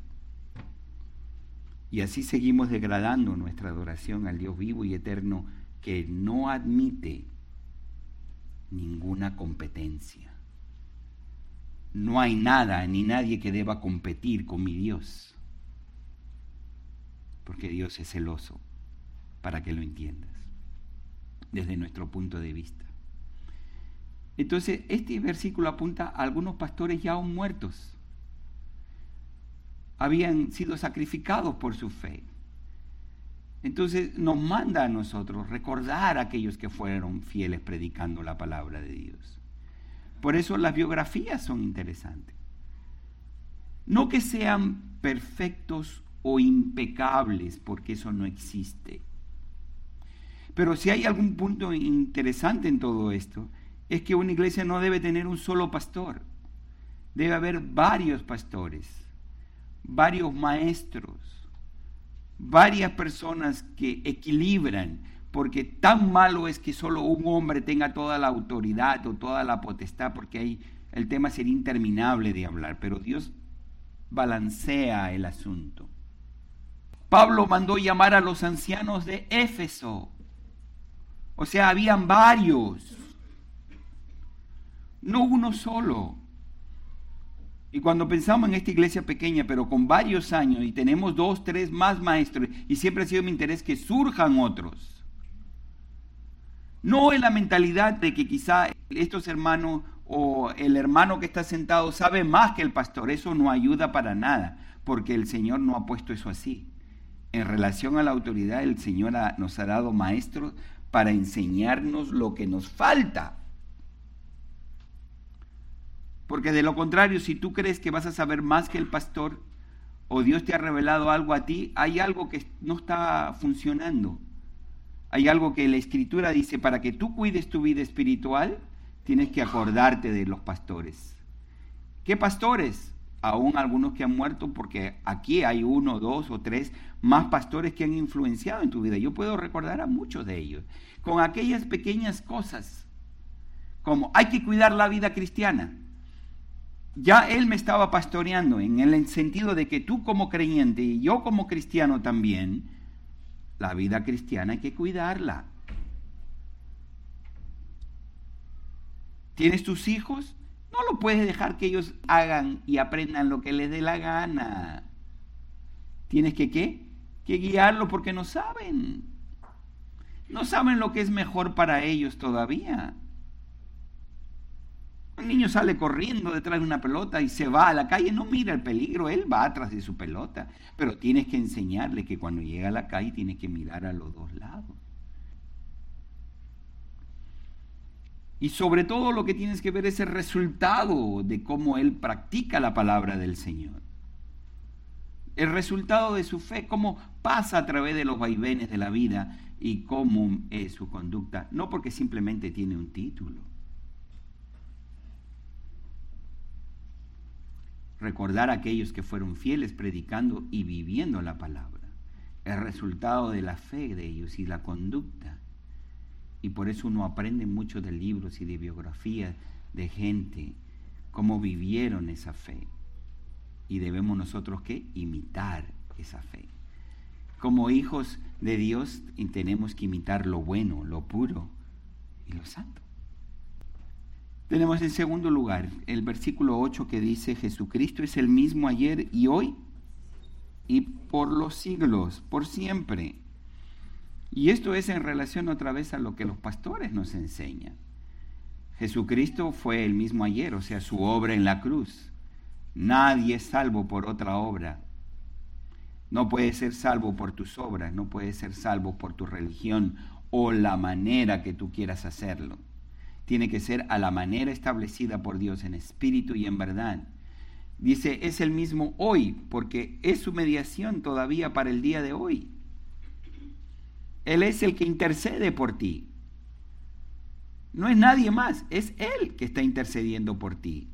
Y así seguimos degradando nuestra adoración al Dios vivo y eterno, que no admite ninguna competencia. No hay nada ni nadie que deba competir con mi Dios, porque Dios es celoso, para que lo entiendas, desde nuestro punto de vista. Entonces, este versículo apunta a algunos pastores ya aún muertos. Habían sido sacrificados por su fe. Entonces, nos manda a nosotros recordar a aquellos que fueron fieles predicando la palabra de Dios. Por eso las biografías son interesantes. No que sean perfectos o impecables, porque eso no existe. Pero si hay algún punto interesante en todo esto, es que una iglesia no debe tener un solo pastor. Debe haber varios pastores, varios maestros, varias personas que equilibran, porque tan malo es que solo un hombre tenga toda la autoridad o toda la potestad, porque ahí el tema sería interminable de hablar, pero Dios balancea el asunto. Pablo mandó llamar a los ancianos de Éfeso, o sea, habían varios, no uno solo. Y cuando pensamos en esta iglesia pequeña, pero con varios años, y tenemos dos, tres más maestros, y siempre ha sido mi interés que surjan otros. No en la mentalidad de que quizá estos hermanos o el hermano que está sentado sabe más que el pastor. Eso no ayuda para nada, porque el Señor no ha puesto eso así. En relación a la autoridad, el Señor ha, nos ha dado maestros para enseñarnos lo que nos falta. Porque de lo contrario, si tú crees que vas a saber más que el pastor o Dios te ha revelado algo a ti, hay algo que no está funcionando. Hay algo que la Escritura dice, para que tú cuides tu vida espiritual, tienes que acordarte de los pastores. ¿Qué pastores? Aún algunos que han muerto, porque aquí hay uno, dos o tres más pastores que han influenciado en tu vida. Yo puedo recordar a muchos de ellos, con aquellas pequeñas cosas, como hay que cuidar la vida cristiana. Ya él me estaba pastoreando en el sentido de que tú como creyente y yo como cristiano también, la vida cristiana hay que cuidarla. ¿Tienes tus hijos? No lo puedes dejar que ellos hagan y aprendan lo que les dé la gana. Tienes que, ¿qué? Que guiarlos porque no saben. No saben lo que es mejor para ellos todavía. Un niño sale corriendo detrás de una pelota y se va a la calle, no mira el peligro, él va atrás de su pelota. Pero tienes que enseñarle que cuando llega a la calle tiene que mirar a los dos lados. Y sobre todo lo que tienes que ver es el resultado de cómo él practica la palabra del Señor. El resultado de su fe, cómo pasa a través de los vaivenes de la vida y cómo es su conducta. No porque simplemente tiene un título. Recordar a aquellos que fueron fieles predicando y viviendo la palabra. El resultado de la fe de ellos y la conducta. Y por eso uno aprende mucho de libros y de biografías de gente, cómo vivieron esa fe. Y debemos nosotros, ¿qué? Imitar esa fe. Como hijos de Dios tenemos que imitar lo bueno, lo puro y lo santo. Tenemos en segundo lugar el versículo ocho que dice, Jesucristo es el mismo ayer y hoy y por los siglos, por siempre. Y esto es en relación otra vez a lo que los pastores nos enseñan. Jesucristo fue el mismo ayer, o sea, su obra en la cruz. Nadie es salvo por otra obra. No puedes ser salvo por tus obras, no puedes ser salvo por tu religión o la manera que tú quieras hacerlo. Tiene que ser a la manera establecida por Dios en espíritu y en verdad. Dice, es el mismo hoy, porque es su mediación todavía para el día de hoy. Él es el que intercede por ti. No es nadie más, es Él que está intercediendo por ti.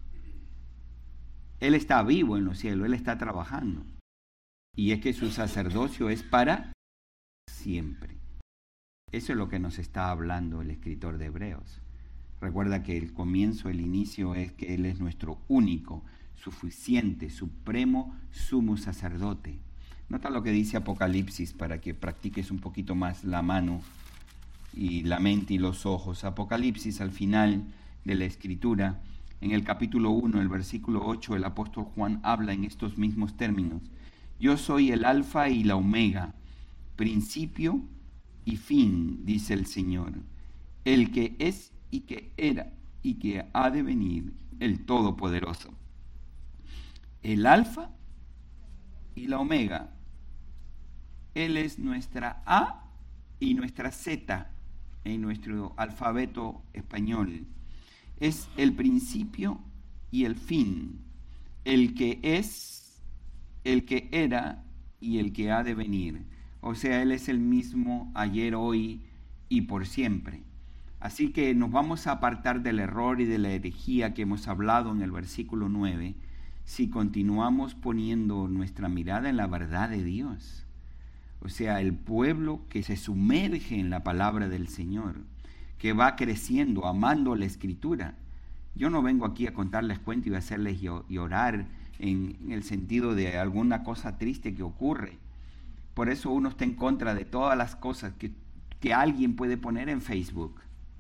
Él está vivo en los cielos, Él está trabajando. Y es que su sacerdocio es para siempre. Eso es lo que nos está hablando el escritor de Hebreos. Recuerda que el comienzo, el inicio es que Él es nuestro único, suficiente, supremo, sumo sacerdote. Nota lo que dice Apocalipsis para que practiques un poquito más la mano y la mente y los ojos. Apocalipsis, al final de la Escritura, en el capítulo uno, el versículo ocho, el apóstol Juan habla en estos mismos términos. Yo soy el alfa y la omega, principio y fin, dice el Señor, el que es y que era y que ha de venir, el Todopoderoso. El alfa y la omega. Él es nuestra A y nuestra Z en nuestro alfabeto español. Es el principio y el fin, el que es, el que era y el que ha de venir. O sea, Él es el mismo ayer, hoy y por siempre. Así que nos vamos a apartar del error y de la herejía que hemos hablado en el versículo nueve si continuamos poniendo nuestra mirada en la verdad de Dios. O sea, el pueblo que se sumerge en la palabra del Señor, que va creciendo, amando la Escritura. Yo no vengo aquí a contarles cuentos y a hacerles llorar en, en el sentido de alguna cosa triste que ocurre. Por eso uno está en contra de todas las cosas que, que alguien puede poner en Facebook.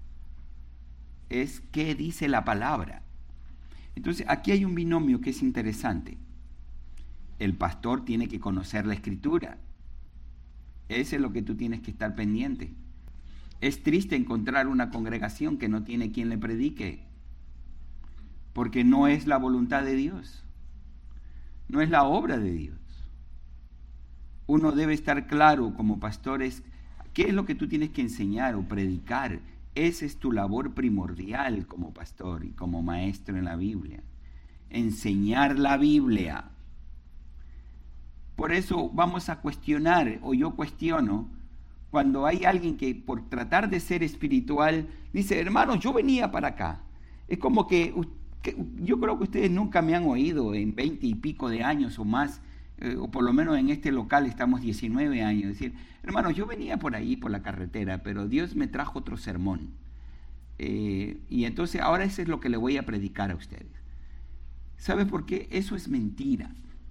Es qué dice la palabra. Entonces, aquí hay un binomio que es interesante. El pastor tiene que conocer la Escritura. Ese es lo que tú tienes que estar pendiente. Es triste encontrar una congregación que no tiene quien le predique, porque no es la voluntad de Dios, no es la obra de Dios. Uno debe estar claro como pastores, qué es lo que tú tienes que enseñar o predicar. Esa es tu labor primordial como pastor y como maestro en la Biblia. Enseñar la Biblia. Por eso vamos a cuestionar, o yo cuestiono, cuando hay alguien que por tratar de ser espiritual dice, hermanos, yo venía para acá. Es como que, que yo creo que ustedes nunca me han oído en veinte y pico de años o más, eh, o por lo menos en este local estamos diecinueve años, decir, hermanos, yo venía por ahí, por la carretera, pero Dios me trajo otro sermón. Eh, y entonces ahora eso es lo que le voy a predicar a ustedes. ¿Sabe por qué? Eso es mentira.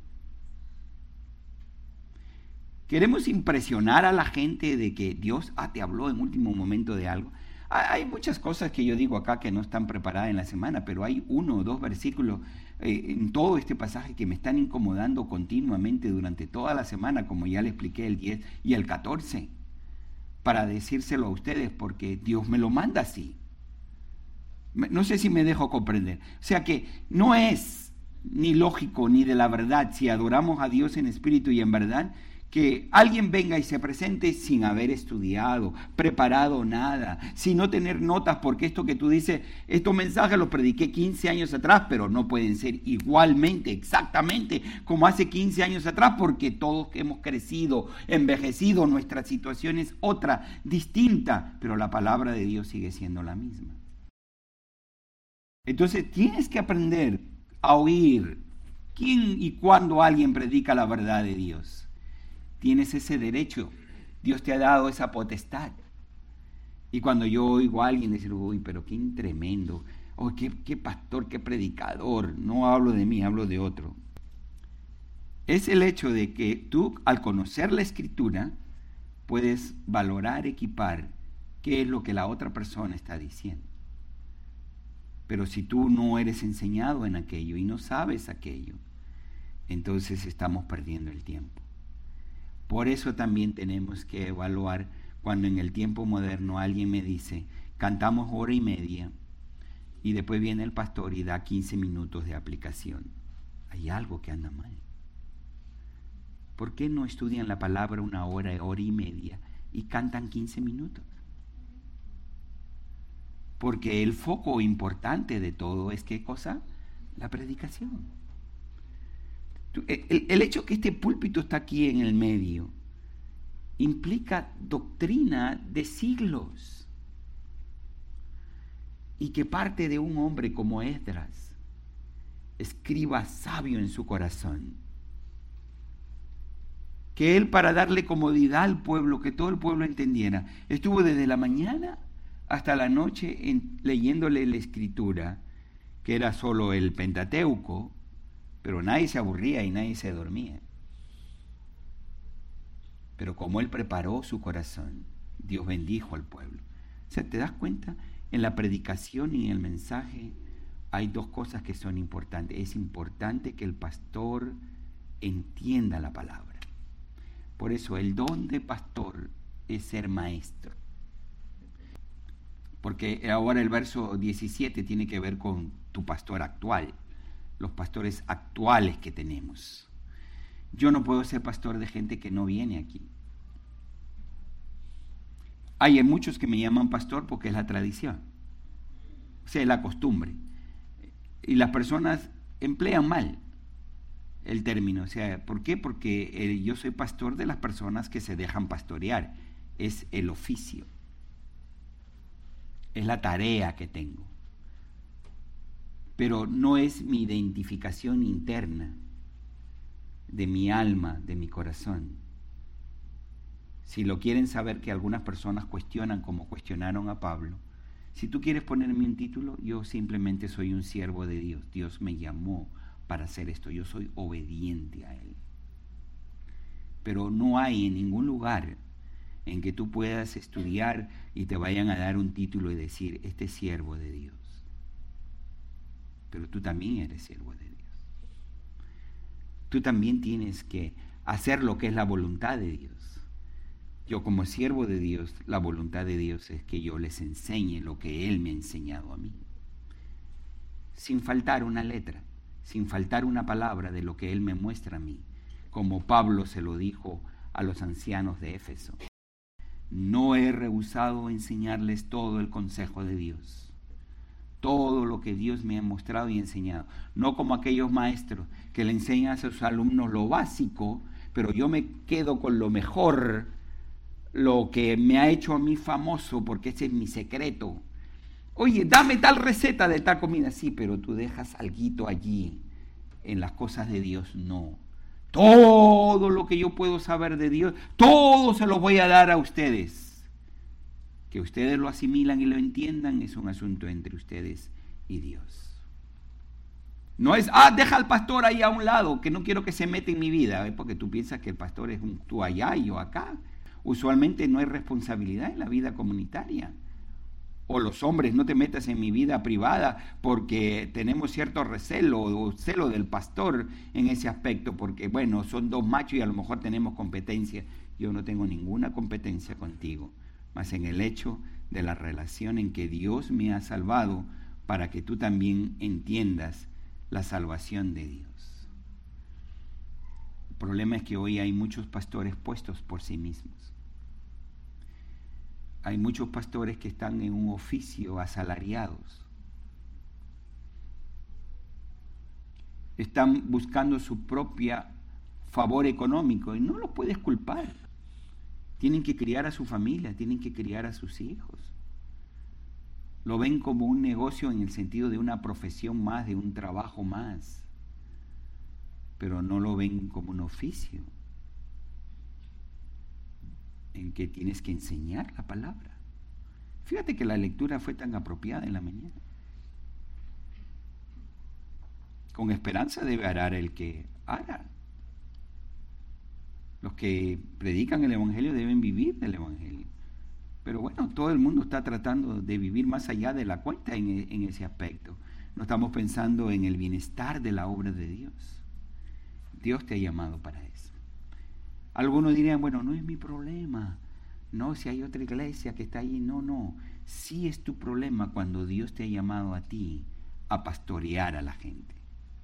Queremos impresionar a la gente de que Dios ah, te habló en último momento de algo. Hay muchas cosas que yo digo acá que no están preparadas en la semana, pero hay uno o dos versículos eh, en todo este pasaje que me están incomodando continuamente durante toda la semana, como ya le expliqué el diez y el catorce, para decírselo a ustedes, porque Dios me lo manda así. No sé si me dejo comprender. O sea que no es ni lógico ni de la verdad, si adoramos a Dios en espíritu y en verdad, que alguien venga y se presente sin haber estudiado, preparado nada, sin no tener notas, porque esto que tú dices, estos mensajes los prediqué quince años atrás, pero no pueden ser igualmente, exactamente como hace quince años atrás, porque todos hemos crecido, envejecido, nuestra situación es otra, distinta, pero la palabra de Dios sigue siendo la misma. Entonces tienes que aprender a oír quién y cuándo alguien predica la verdad de Dios. Tienes ese derecho. Dios te ha dado esa potestad. Y cuando yo oigo a alguien decir, uy, pero qué tremendo, oh, qué, qué pastor, qué predicador, no hablo de mí, hablo de otro. Es el hecho de que tú, al conocer la Escritura, puedes valorar, equipar qué es lo que la otra persona está diciendo. Pero si tú no eres enseñado en aquello y no sabes aquello, entonces estamos perdiendo el tiempo. Por eso también tenemos que evaluar cuando en el tiempo moderno alguien me dice, cantamos hora y media y después viene el pastor y da quince minutos de aplicación. Hay algo que anda mal. ¿Por qué no estudian la palabra una hora, hora y media y cantan quince minutos? Porque el foco importante de todo es ¿qué cosa? La predicación. El, el hecho que este púlpito está aquí en el medio implica doctrina de siglos y que parte de un hombre como Esdras, escriba sabio en su corazón, que él, para darle comodidad al pueblo, que todo el pueblo entendiera, estuvo desde la mañana hasta la noche en, leyéndole la Escritura, que era solo el Pentateuco, pero nadie se aburría y nadie se dormía. Pero como él preparó su corazón, Dios bendijo al pueblo. O sea, ¿te das cuenta? En la predicación y en el mensaje hay dos cosas que son importantes. Es importante que el pastor entienda la palabra. Por eso el don de pastor es ser maestro. Porque ahora el verso diecisiete tiene que ver con tu pastor actual. Los pastores actuales que tenemos. Yo no puedo ser pastor de gente que no viene aquí. Hay muchos que me llaman pastor porque es la tradición, o sea, es la costumbre. Y las personas emplean mal el término. O sea, ¿por qué? Porque yo soy pastor de las personas que se dejan pastorear. Es el oficio. Es la tarea que tengo. Pero no es mi identificación interna de mi alma, de mi corazón. Si lo quieren saber, que algunas personas cuestionan como cuestionaron a Pablo, si tú quieres ponerme un título, yo simplemente soy un siervo de Dios. Dios me llamó para hacer esto, yo soy obediente a Él. Pero no hay en ningún lugar en que tú puedas estudiar y te vayan a dar un título y decir, este es siervo de Dios. Pero tú también eres siervo de Dios. Tú también tienes que hacer lo que es la voluntad de Dios. Yo como siervo de Dios, la voluntad de Dios es que yo les enseñe lo que Él me ha enseñado a mí. Sin faltar una letra, sin faltar una palabra de lo que Él me muestra a mí. Como Pablo se lo dijo a los ancianos de Éfeso. No he rehusado enseñarles todo el consejo de Dios. Todo lo que Dios me ha mostrado y enseñado. No como aquellos maestros que le enseñan a sus alumnos lo básico, pero yo me quedo con lo mejor, lo que me ha hecho a mí famoso, porque ese es mi secreto. Oye, dame tal receta de tal comida. Sí, pero tú dejas alguito allí. En las cosas de Dios, no. Todo lo que yo puedo saber de Dios, todo se lo voy a dar a ustedes. Que ustedes lo asimilan y lo entiendan es un asunto entre ustedes y Dios. No es, ah, deja al pastor ahí a un lado, que no quiero que se meta en mi vida, ¿eh? Porque tú piensas que el pastor es un, tú allá y yo acá. Usualmente no hay responsabilidad en la vida comunitaria. O los hombres, no te metas en mi vida privada porque tenemos cierto recelo o celo del pastor en ese aspecto, porque bueno, son dos machos y a lo mejor tenemos competencia. Yo no tengo ninguna competencia contigo, más en el hecho de la relación en que Dios me ha salvado para que tú también entiendas la salvación de Dios. El problema es que hoy hay muchos pastores puestos por sí mismos. Hay muchos pastores que están en un oficio asalariados. Están buscando su propio favor económico y no los puedes culpar. Tienen que criar a su familia, tienen que criar a sus hijos. Lo ven como un negocio en el sentido de una profesión más, de un trabajo más, pero no lo ven como un oficio en que tienes que enseñar la palabra. Fíjate que la lectura fue tan apropiada en la mañana. Con esperanza debe arar el que ara. Los que predican el Evangelio deben vivir del Evangelio. Pero bueno, todo el mundo está tratando de vivir más allá de la cuenta en, en ese aspecto. No estamos pensando en el bienestar de la obra de Dios. Dios te ha llamado para eso. Algunos dirían, bueno, no es mi problema. No, si hay otra iglesia que está allí. No, no. Sí es tu problema cuando Dios te ha llamado a ti a pastorear a la gente.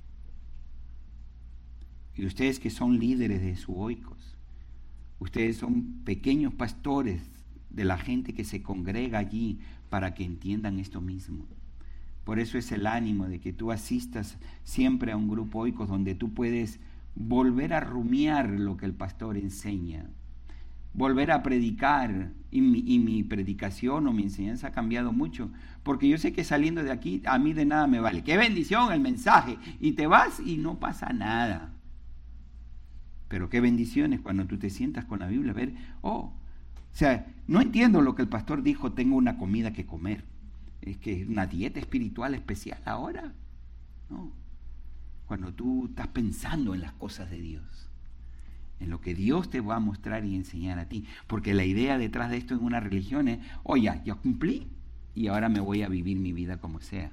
Y ustedes que son líderes de sus oicos, ustedes son pequeños pastores de la gente que se congrega allí para que entiendan esto mismo. Por eso es el ánimo de que tú asistas siempre a un grupo oicos donde tú puedes volver a rumiar lo que el pastor enseña, volver a predicar, y mi, y mi predicación o mi enseñanza ha cambiado mucho, porque yo sé que saliendo de aquí a mí de nada me vale. ¡Qué bendición el mensaje! Y te vas y no pasa nada. Pero qué bendiciones cuando tú te sientas con la Biblia a ver, oh, o sea, no entiendo lo que el pastor dijo, tengo una comida que comer. Es que es una dieta espiritual especial ahora. No. Cuando tú estás pensando en las cosas de Dios, en lo que Dios te va a mostrar y enseñar a ti. Porque la idea detrás de esto en una religión es, oye, ya, ya cumplí y ahora me voy a vivir mi vida como sea.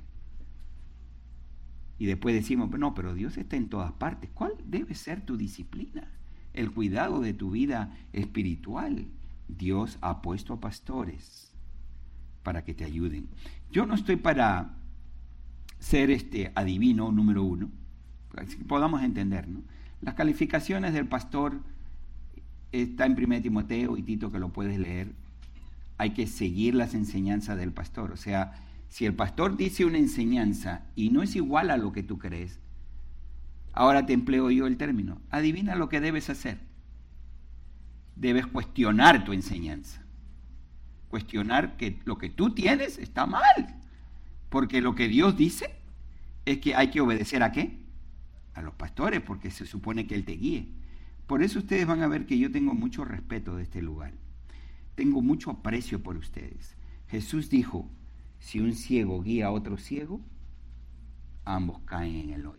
Y después decimos, no, pero Dios está en todas partes. ¿Cuál debe ser tu disciplina? El cuidado de tu vida espiritual. Dios ha puesto a pastores para que te ayuden. Yo no estoy para ser este adivino número uno, así que podamos entender, ¿no? Las calificaciones del pastor está en primera Timoteo y Tito, que lo puedes leer. Hay que seguir las enseñanzas del pastor. O sea, si el pastor dice una enseñanza y no es igual a lo que tú crees, ahora te empleo yo el término, adivina lo que debes hacer. Debes cuestionar tu enseñanza. Cuestionar que lo que tú tienes está mal. Porque lo que Dios dice es que hay que obedecer ¿a qué? A los pastores, porque se supone que Él te guíe. Por eso ustedes van a ver que yo tengo mucho respeto de este lugar. Tengo mucho aprecio por ustedes. Jesús dijo, si un ciego guía a otro ciego, ambos caen en el hoyo.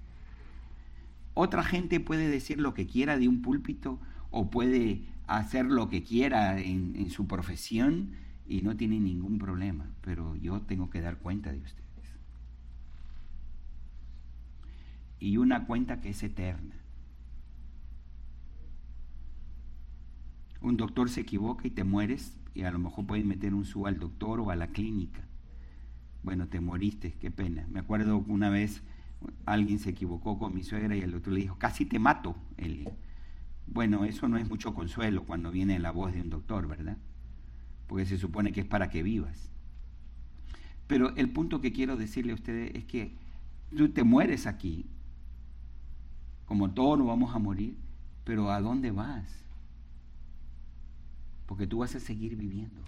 Otra gente puede decir lo que quiera de un púlpito o puede hacer lo que quiera en, en su profesión y no tiene ningún problema, pero yo tengo que dar cuenta de ustedes. Y una cuenta que es eterna. Un doctor se equivoca y te mueres y a lo mejor pueden meter un sub al doctor o a la clínica. Bueno, te moriste, qué pena. Me acuerdo una vez alguien se equivocó con mi suegra y el doctor le dijo, casi te mato, Eli. Bueno, eso no es mucho consuelo cuando viene la voz de un doctor, ¿verdad? Porque se supone que es para que vivas. Pero el punto que quiero decirle a ustedes es que tú te mueres aquí, como todos nos vamos a morir, pero ¿a dónde vas? Porque tú vas a seguir viviendo.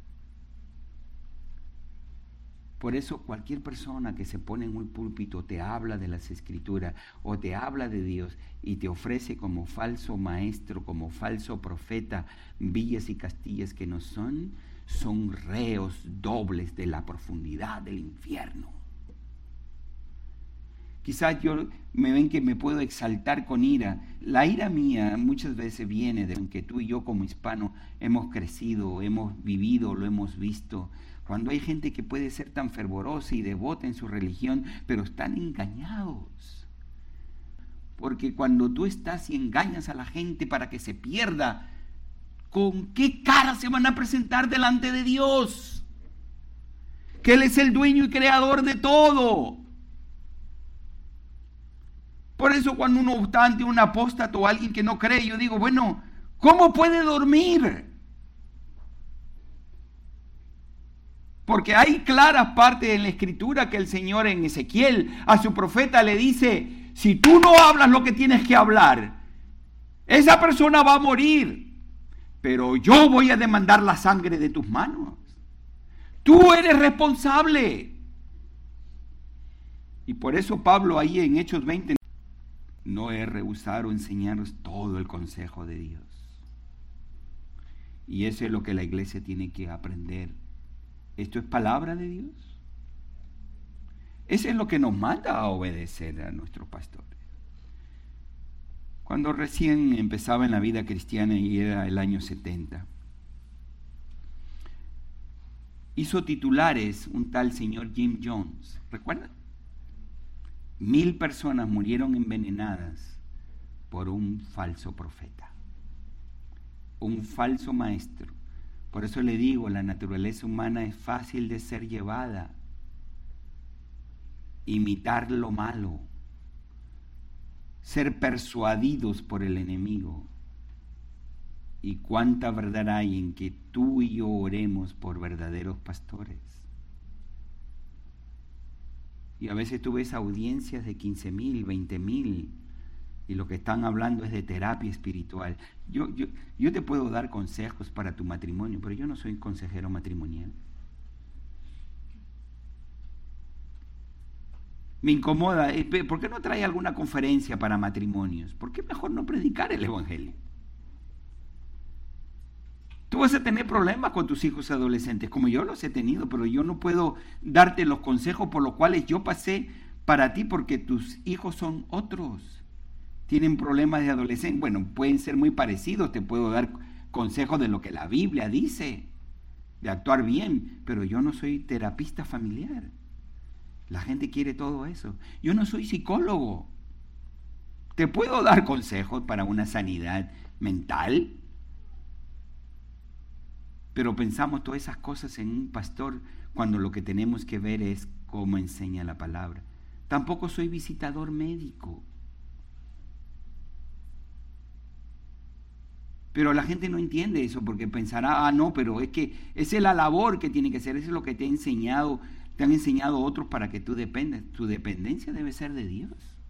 Por eso cualquier persona que se pone en un púlpito te habla de las Escrituras o te habla de Dios y te ofrece como falso maestro, como falso profeta, villas y castillas que no son, son reos dobles de la profundidad del infierno. Quizás yo me ven que me puedo exaltar con ira. La ira mía muchas veces viene de que tú y yo como hispanos hemos crecido, hemos vivido, lo hemos visto. Cuando hay gente que puede ser tan fervorosa y devota en su religión, pero están engañados. Porque cuando tú estás y engañas a la gente para que se pierda, ¿con qué cara se van a presentar delante de Dios? Que Él es el dueño y creador de todo. Por eso cuando uno está ante un apóstata o alguien que no cree, yo digo, bueno, ¿cómo puede dormir? Porque hay claras partes en la Escritura que el Señor en Ezequiel a su profeta le dice, si tú no hablas lo que tienes que hablar, esa persona va a morir, pero yo voy a demandar la sangre de tus manos. Tú eres responsable. Y por eso Pablo ahí en Hechos veinte, no he rehusado enseñaros todo el consejo de Dios. Y eso es lo que la iglesia tiene que aprender. ¿Esto es palabra de Dios? Eso es lo que nos manda a obedecer a nuestros pastores. Cuando recién empezaba en la vida cristiana y era el año setenta, hizo titulares un tal señor Jim Jones, ¿recuerdan? Mil personas murieron envenenadas por un falso profeta, un falso maestro. Por eso le digo, la naturaleza humana es fácil de ser llevada, imitar lo malo, ser persuadidos por el enemigo. Y cuánta verdad hay en que tú y yo oremos por verdaderos pastores. Y a veces tú ves audiencias de quince mil, veinte mil, y lo que están hablando es de terapia espiritual. Yo, yo, yo te puedo dar consejos para tu matrimonio, pero yo no soy consejero matrimonial. Me incomoda, ¿por qué no trae alguna conferencia para matrimonios? ¿Por qué mejor no predicar el Evangelio? Tú vas a tener problemas con tus hijos adolescentes, como yo los he tenido, pero yo no puedo darte los consejos por los cuales yo pasé para ti, porque tus hijos son otros. Tienen problemas de adolescencia, bueno, pueden ser muy parecidos, te puedo dar consejos de lo que la Biblia dice, de actuar bien, pero yo no soy terapista familiar. La gente quiere todo eso. Yo no soy psicólogo. Te puedo dar consejos para una sanidad mental, pero pensamos todas esas cosas en un pastor cuando lo que tenemos que ver es cómo enseña la palabra. Tampoco soy visitador médico. Pero la gente no entiende eso porque pensará, ah, no, pero es que esa es la labor que tiene que hacer, eso es lo que te ha enseñado, te han enseñado otros para que tú dependas. Tu dependencia debe ser de Dios.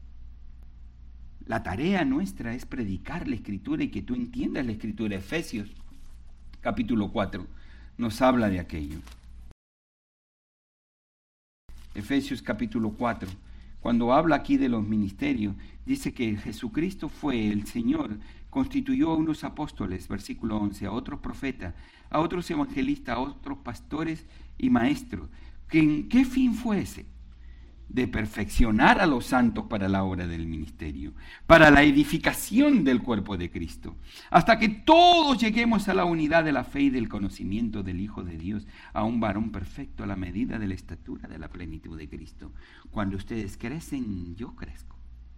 La tarea nuestra es predicar la Escritura y que tú entiendas la Escritura. Efesios capítulo cuatro nos habla de aquello. Efesios capítulo cuatro. cuando habla aquí de los ministerios, dice que Jesucristo fue el Señor, constituyó a unos apóstoles, versículo once, a otros profetas, a otros evangelistas, a otros pastores y maestros. ¿En qué fin fue ese? De perfeccionar a los santos para la obra del ministerio, para la edificación del cuerpo de Cristo, hasta que todos lleguemos a la unidad de la fe y del conocimiento del Hijo de Dios, a un varón perfecto a la medida de la estatura de la plenitud de Cristo. Cuando ustedes crecen, yo crezco.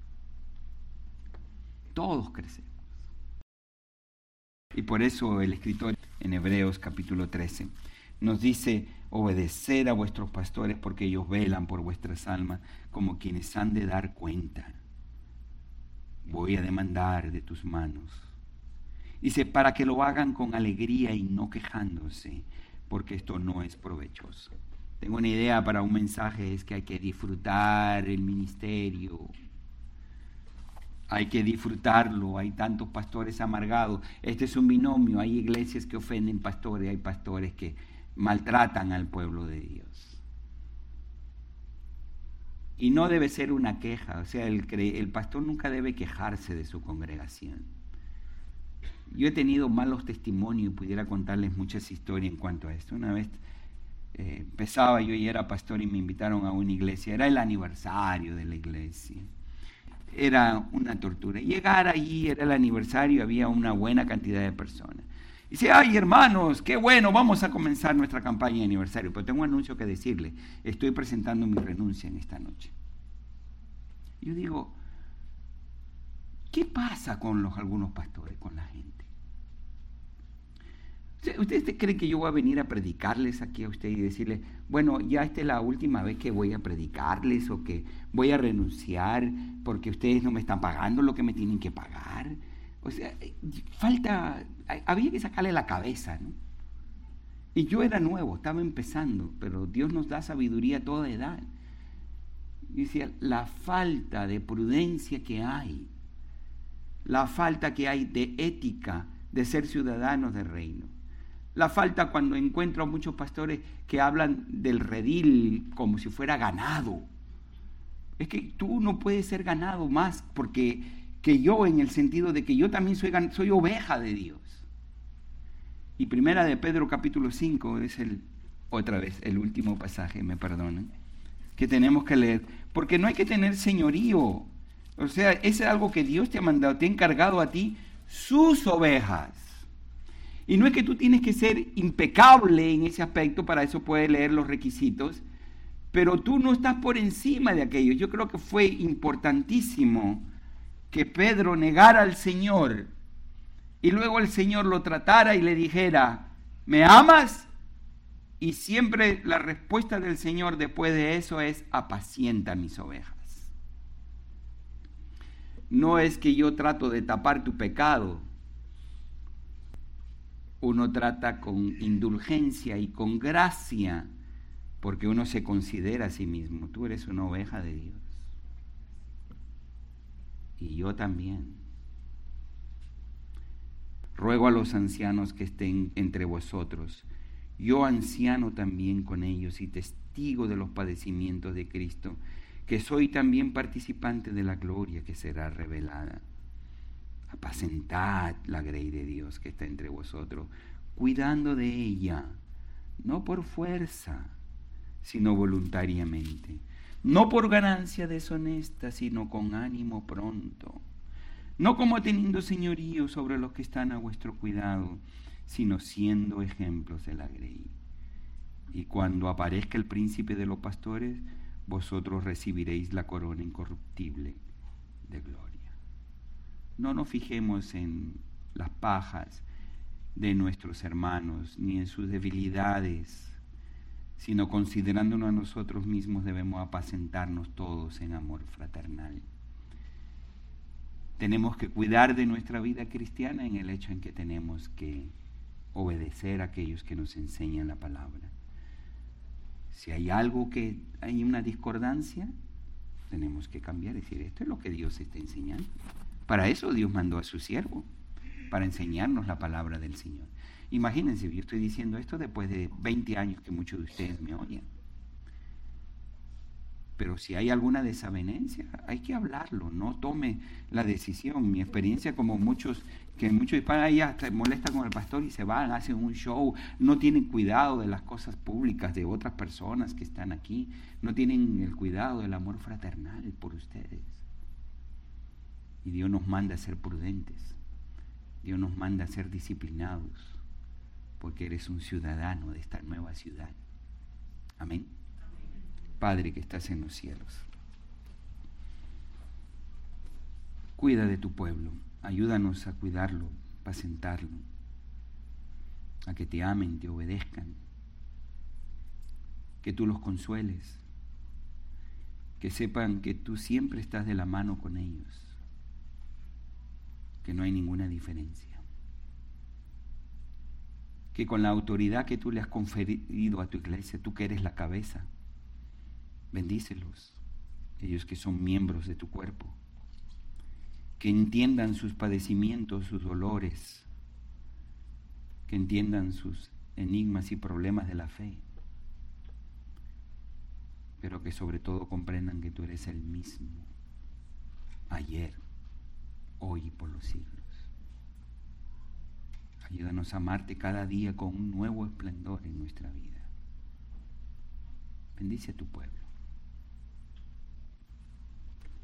Todos crecemos. Y por eso el escritor en Hebreos capítulo trece nos dice: obedecer a vuestros pastores porque ellos velan por vuestras almas como quienes han de dar cuenta. Voy a demandar de tus manos. Dice, para que lo hagan con alegría y no quejándose, porque esto no es provechoso. Tengo una idea para un mensaje, es que hay que disfrutar el ministerio. Hay que disfrutarlo. Hay tantos pastores amargados. Este es un binomio. Hay iglesias que ofenden pastores, hay pastores que maltratan al pueblo de Dios. Y no debe ser una queja, o sea, el, el pastor nunca debe quejarse de su congregación. Yo he tenido malos testimonios y pudiera contarles muchas historias en cuanto a esto. Una vez eh, empezaba yo y era pastor y me invitaron a una iglesia, era el aniversario de la iglesia. Era una tortura. Llegar allí, era el aniversario, había una buena cantidad de personas. Dice, ay hermanos, qué bueno, vamos a comenzar nuestra campaña de aniversario, pero tengo un anuncio que decirle, estoy presentando mi renuncia en esta noche. Yo digo, ¿qué pasa con los algunos pastores, con la gente? ¿Ustedes creen que yo voy a venir a predicarles aquí a ustedes y decirles, bueno, ya esta es la última vez que voy a predicarles o que voy a renunciar porque ustedes no me están pagando lo que me tienen que pagar? O sea, falta, había que sacarle la cabeza, ¿no? Y yo era nuevo, estaba empezando, pero Dios nos da sabiduría a toda edad. Y decía, la falta de prudencia que hay, la falta que hay de ética, de ser ciudadanos del reino. La falta cuando encuentro a muchos pastores que hablan del redil como si fuera ganado. Es que tú no puedes ser ganado más porque... que yo, en el sentido de que yo también soy, soy oveja de Dios. Y primera de Pedro capítulo cinco es el, otra vez, el último pasaje, me perdonen, que tenemos que leer, porque no hay que tener señorío. O sea, es algo que Dios te ha mandado, te ha encargado a ti, sus ovejas. Y no es que tú tienes que ser impecable en ese aspecto, para eso puedes leer los requisitos, pero tú no estás por encima de aquello. Yo creo que fue importantísimo que Pedro negara al Señor y luego el Señor lo tratara y le dijera, ¿me amas? Y siempre la respuesta del Señor después de eso es, apacienta mis ovejas. No es que yo trato de tapar tu pecado. Uno trata con indulgencia y con gracia, porque uno se considera a sí mismo. Tú eres una oveja de Dios. Y yo también. Ruego a los ancianos que estén entre vosotros, yo anciano también con ellos y testigo de los padecimientos de Cristo, que soy también participante de la gloria que será revelada. Apacentad la grey de Dios que está entre vosotros, cuidando de ella, no por fuerza, sino voluntariamente, no por ganancia deshonesta, sino con ánimo pronto, no como teniendo señorío sobre los que están a vuestro cuidado, sino siendo ejemplos de la grey. Y cuando aparezca el príncipe de los pastores, vosotros recibiréis la corona incorruptible de gloria. No nos fijemos en las pajas de nuestros hermanos, ni en sus debilidades, sino considerándonos a nosotros mismos debemos apacentarnos todos en amor fraternal. Tenemos que cuidar de nuestra vida cristiana en el hecho en que tenemos que obedecer a aquellos que nos enseñan la palabra. Si hay algo que hay una discordancia, tenemos que cambiar y decir, esto es lo que Dios está enseñando. Para eso Dios mandó a su siervo, para enseñarnos la palabra del Señor. Imagínense, yo estoy diciendo esto después de veinte años que muchos de ustedes me oyen. Pero si hay alguna desavenencia, hay que hablarlo, no tome la decisión. Mi experiencia, como muchos, que muchos hispanos ahí hasta molestan con el pastor y se van, hacen un show, no tienen cuidado de las cosas públicas de otras personas que están aquí, no tienen el cuidado del amor fraternal por ustedes. Y Dios nos manda a ser prudentes, Dios nos manda a ser disciplinados, porque eres un ciudadano de esta nueva ciudad. Amén. Padre que estás en los cielos, cuida de tu pueblo, ayúdanos a cuidarlo, apacentarlo, a que te amen, te obedezcan, que tú los consueles, que sepan que tú siempre estás de la mano con ellos, que no hay ninguna diferencia, que con la autoridad que tú le has conferido a tu iglesia, tú que eres la cabeza, bendícelos, ellos que son miembros de tu cuerpo, que entiendan sus padecimientos, sus dolores, que entiendan sus enigmas y problemas de la fe, pero que sobre todo comprendan que tú eres el mismo, ayer, hoy y por los siglos. Ayúdanos a amarte cada día con un nuevo esplendor en nuestra vida. Bendice a tu pueblo.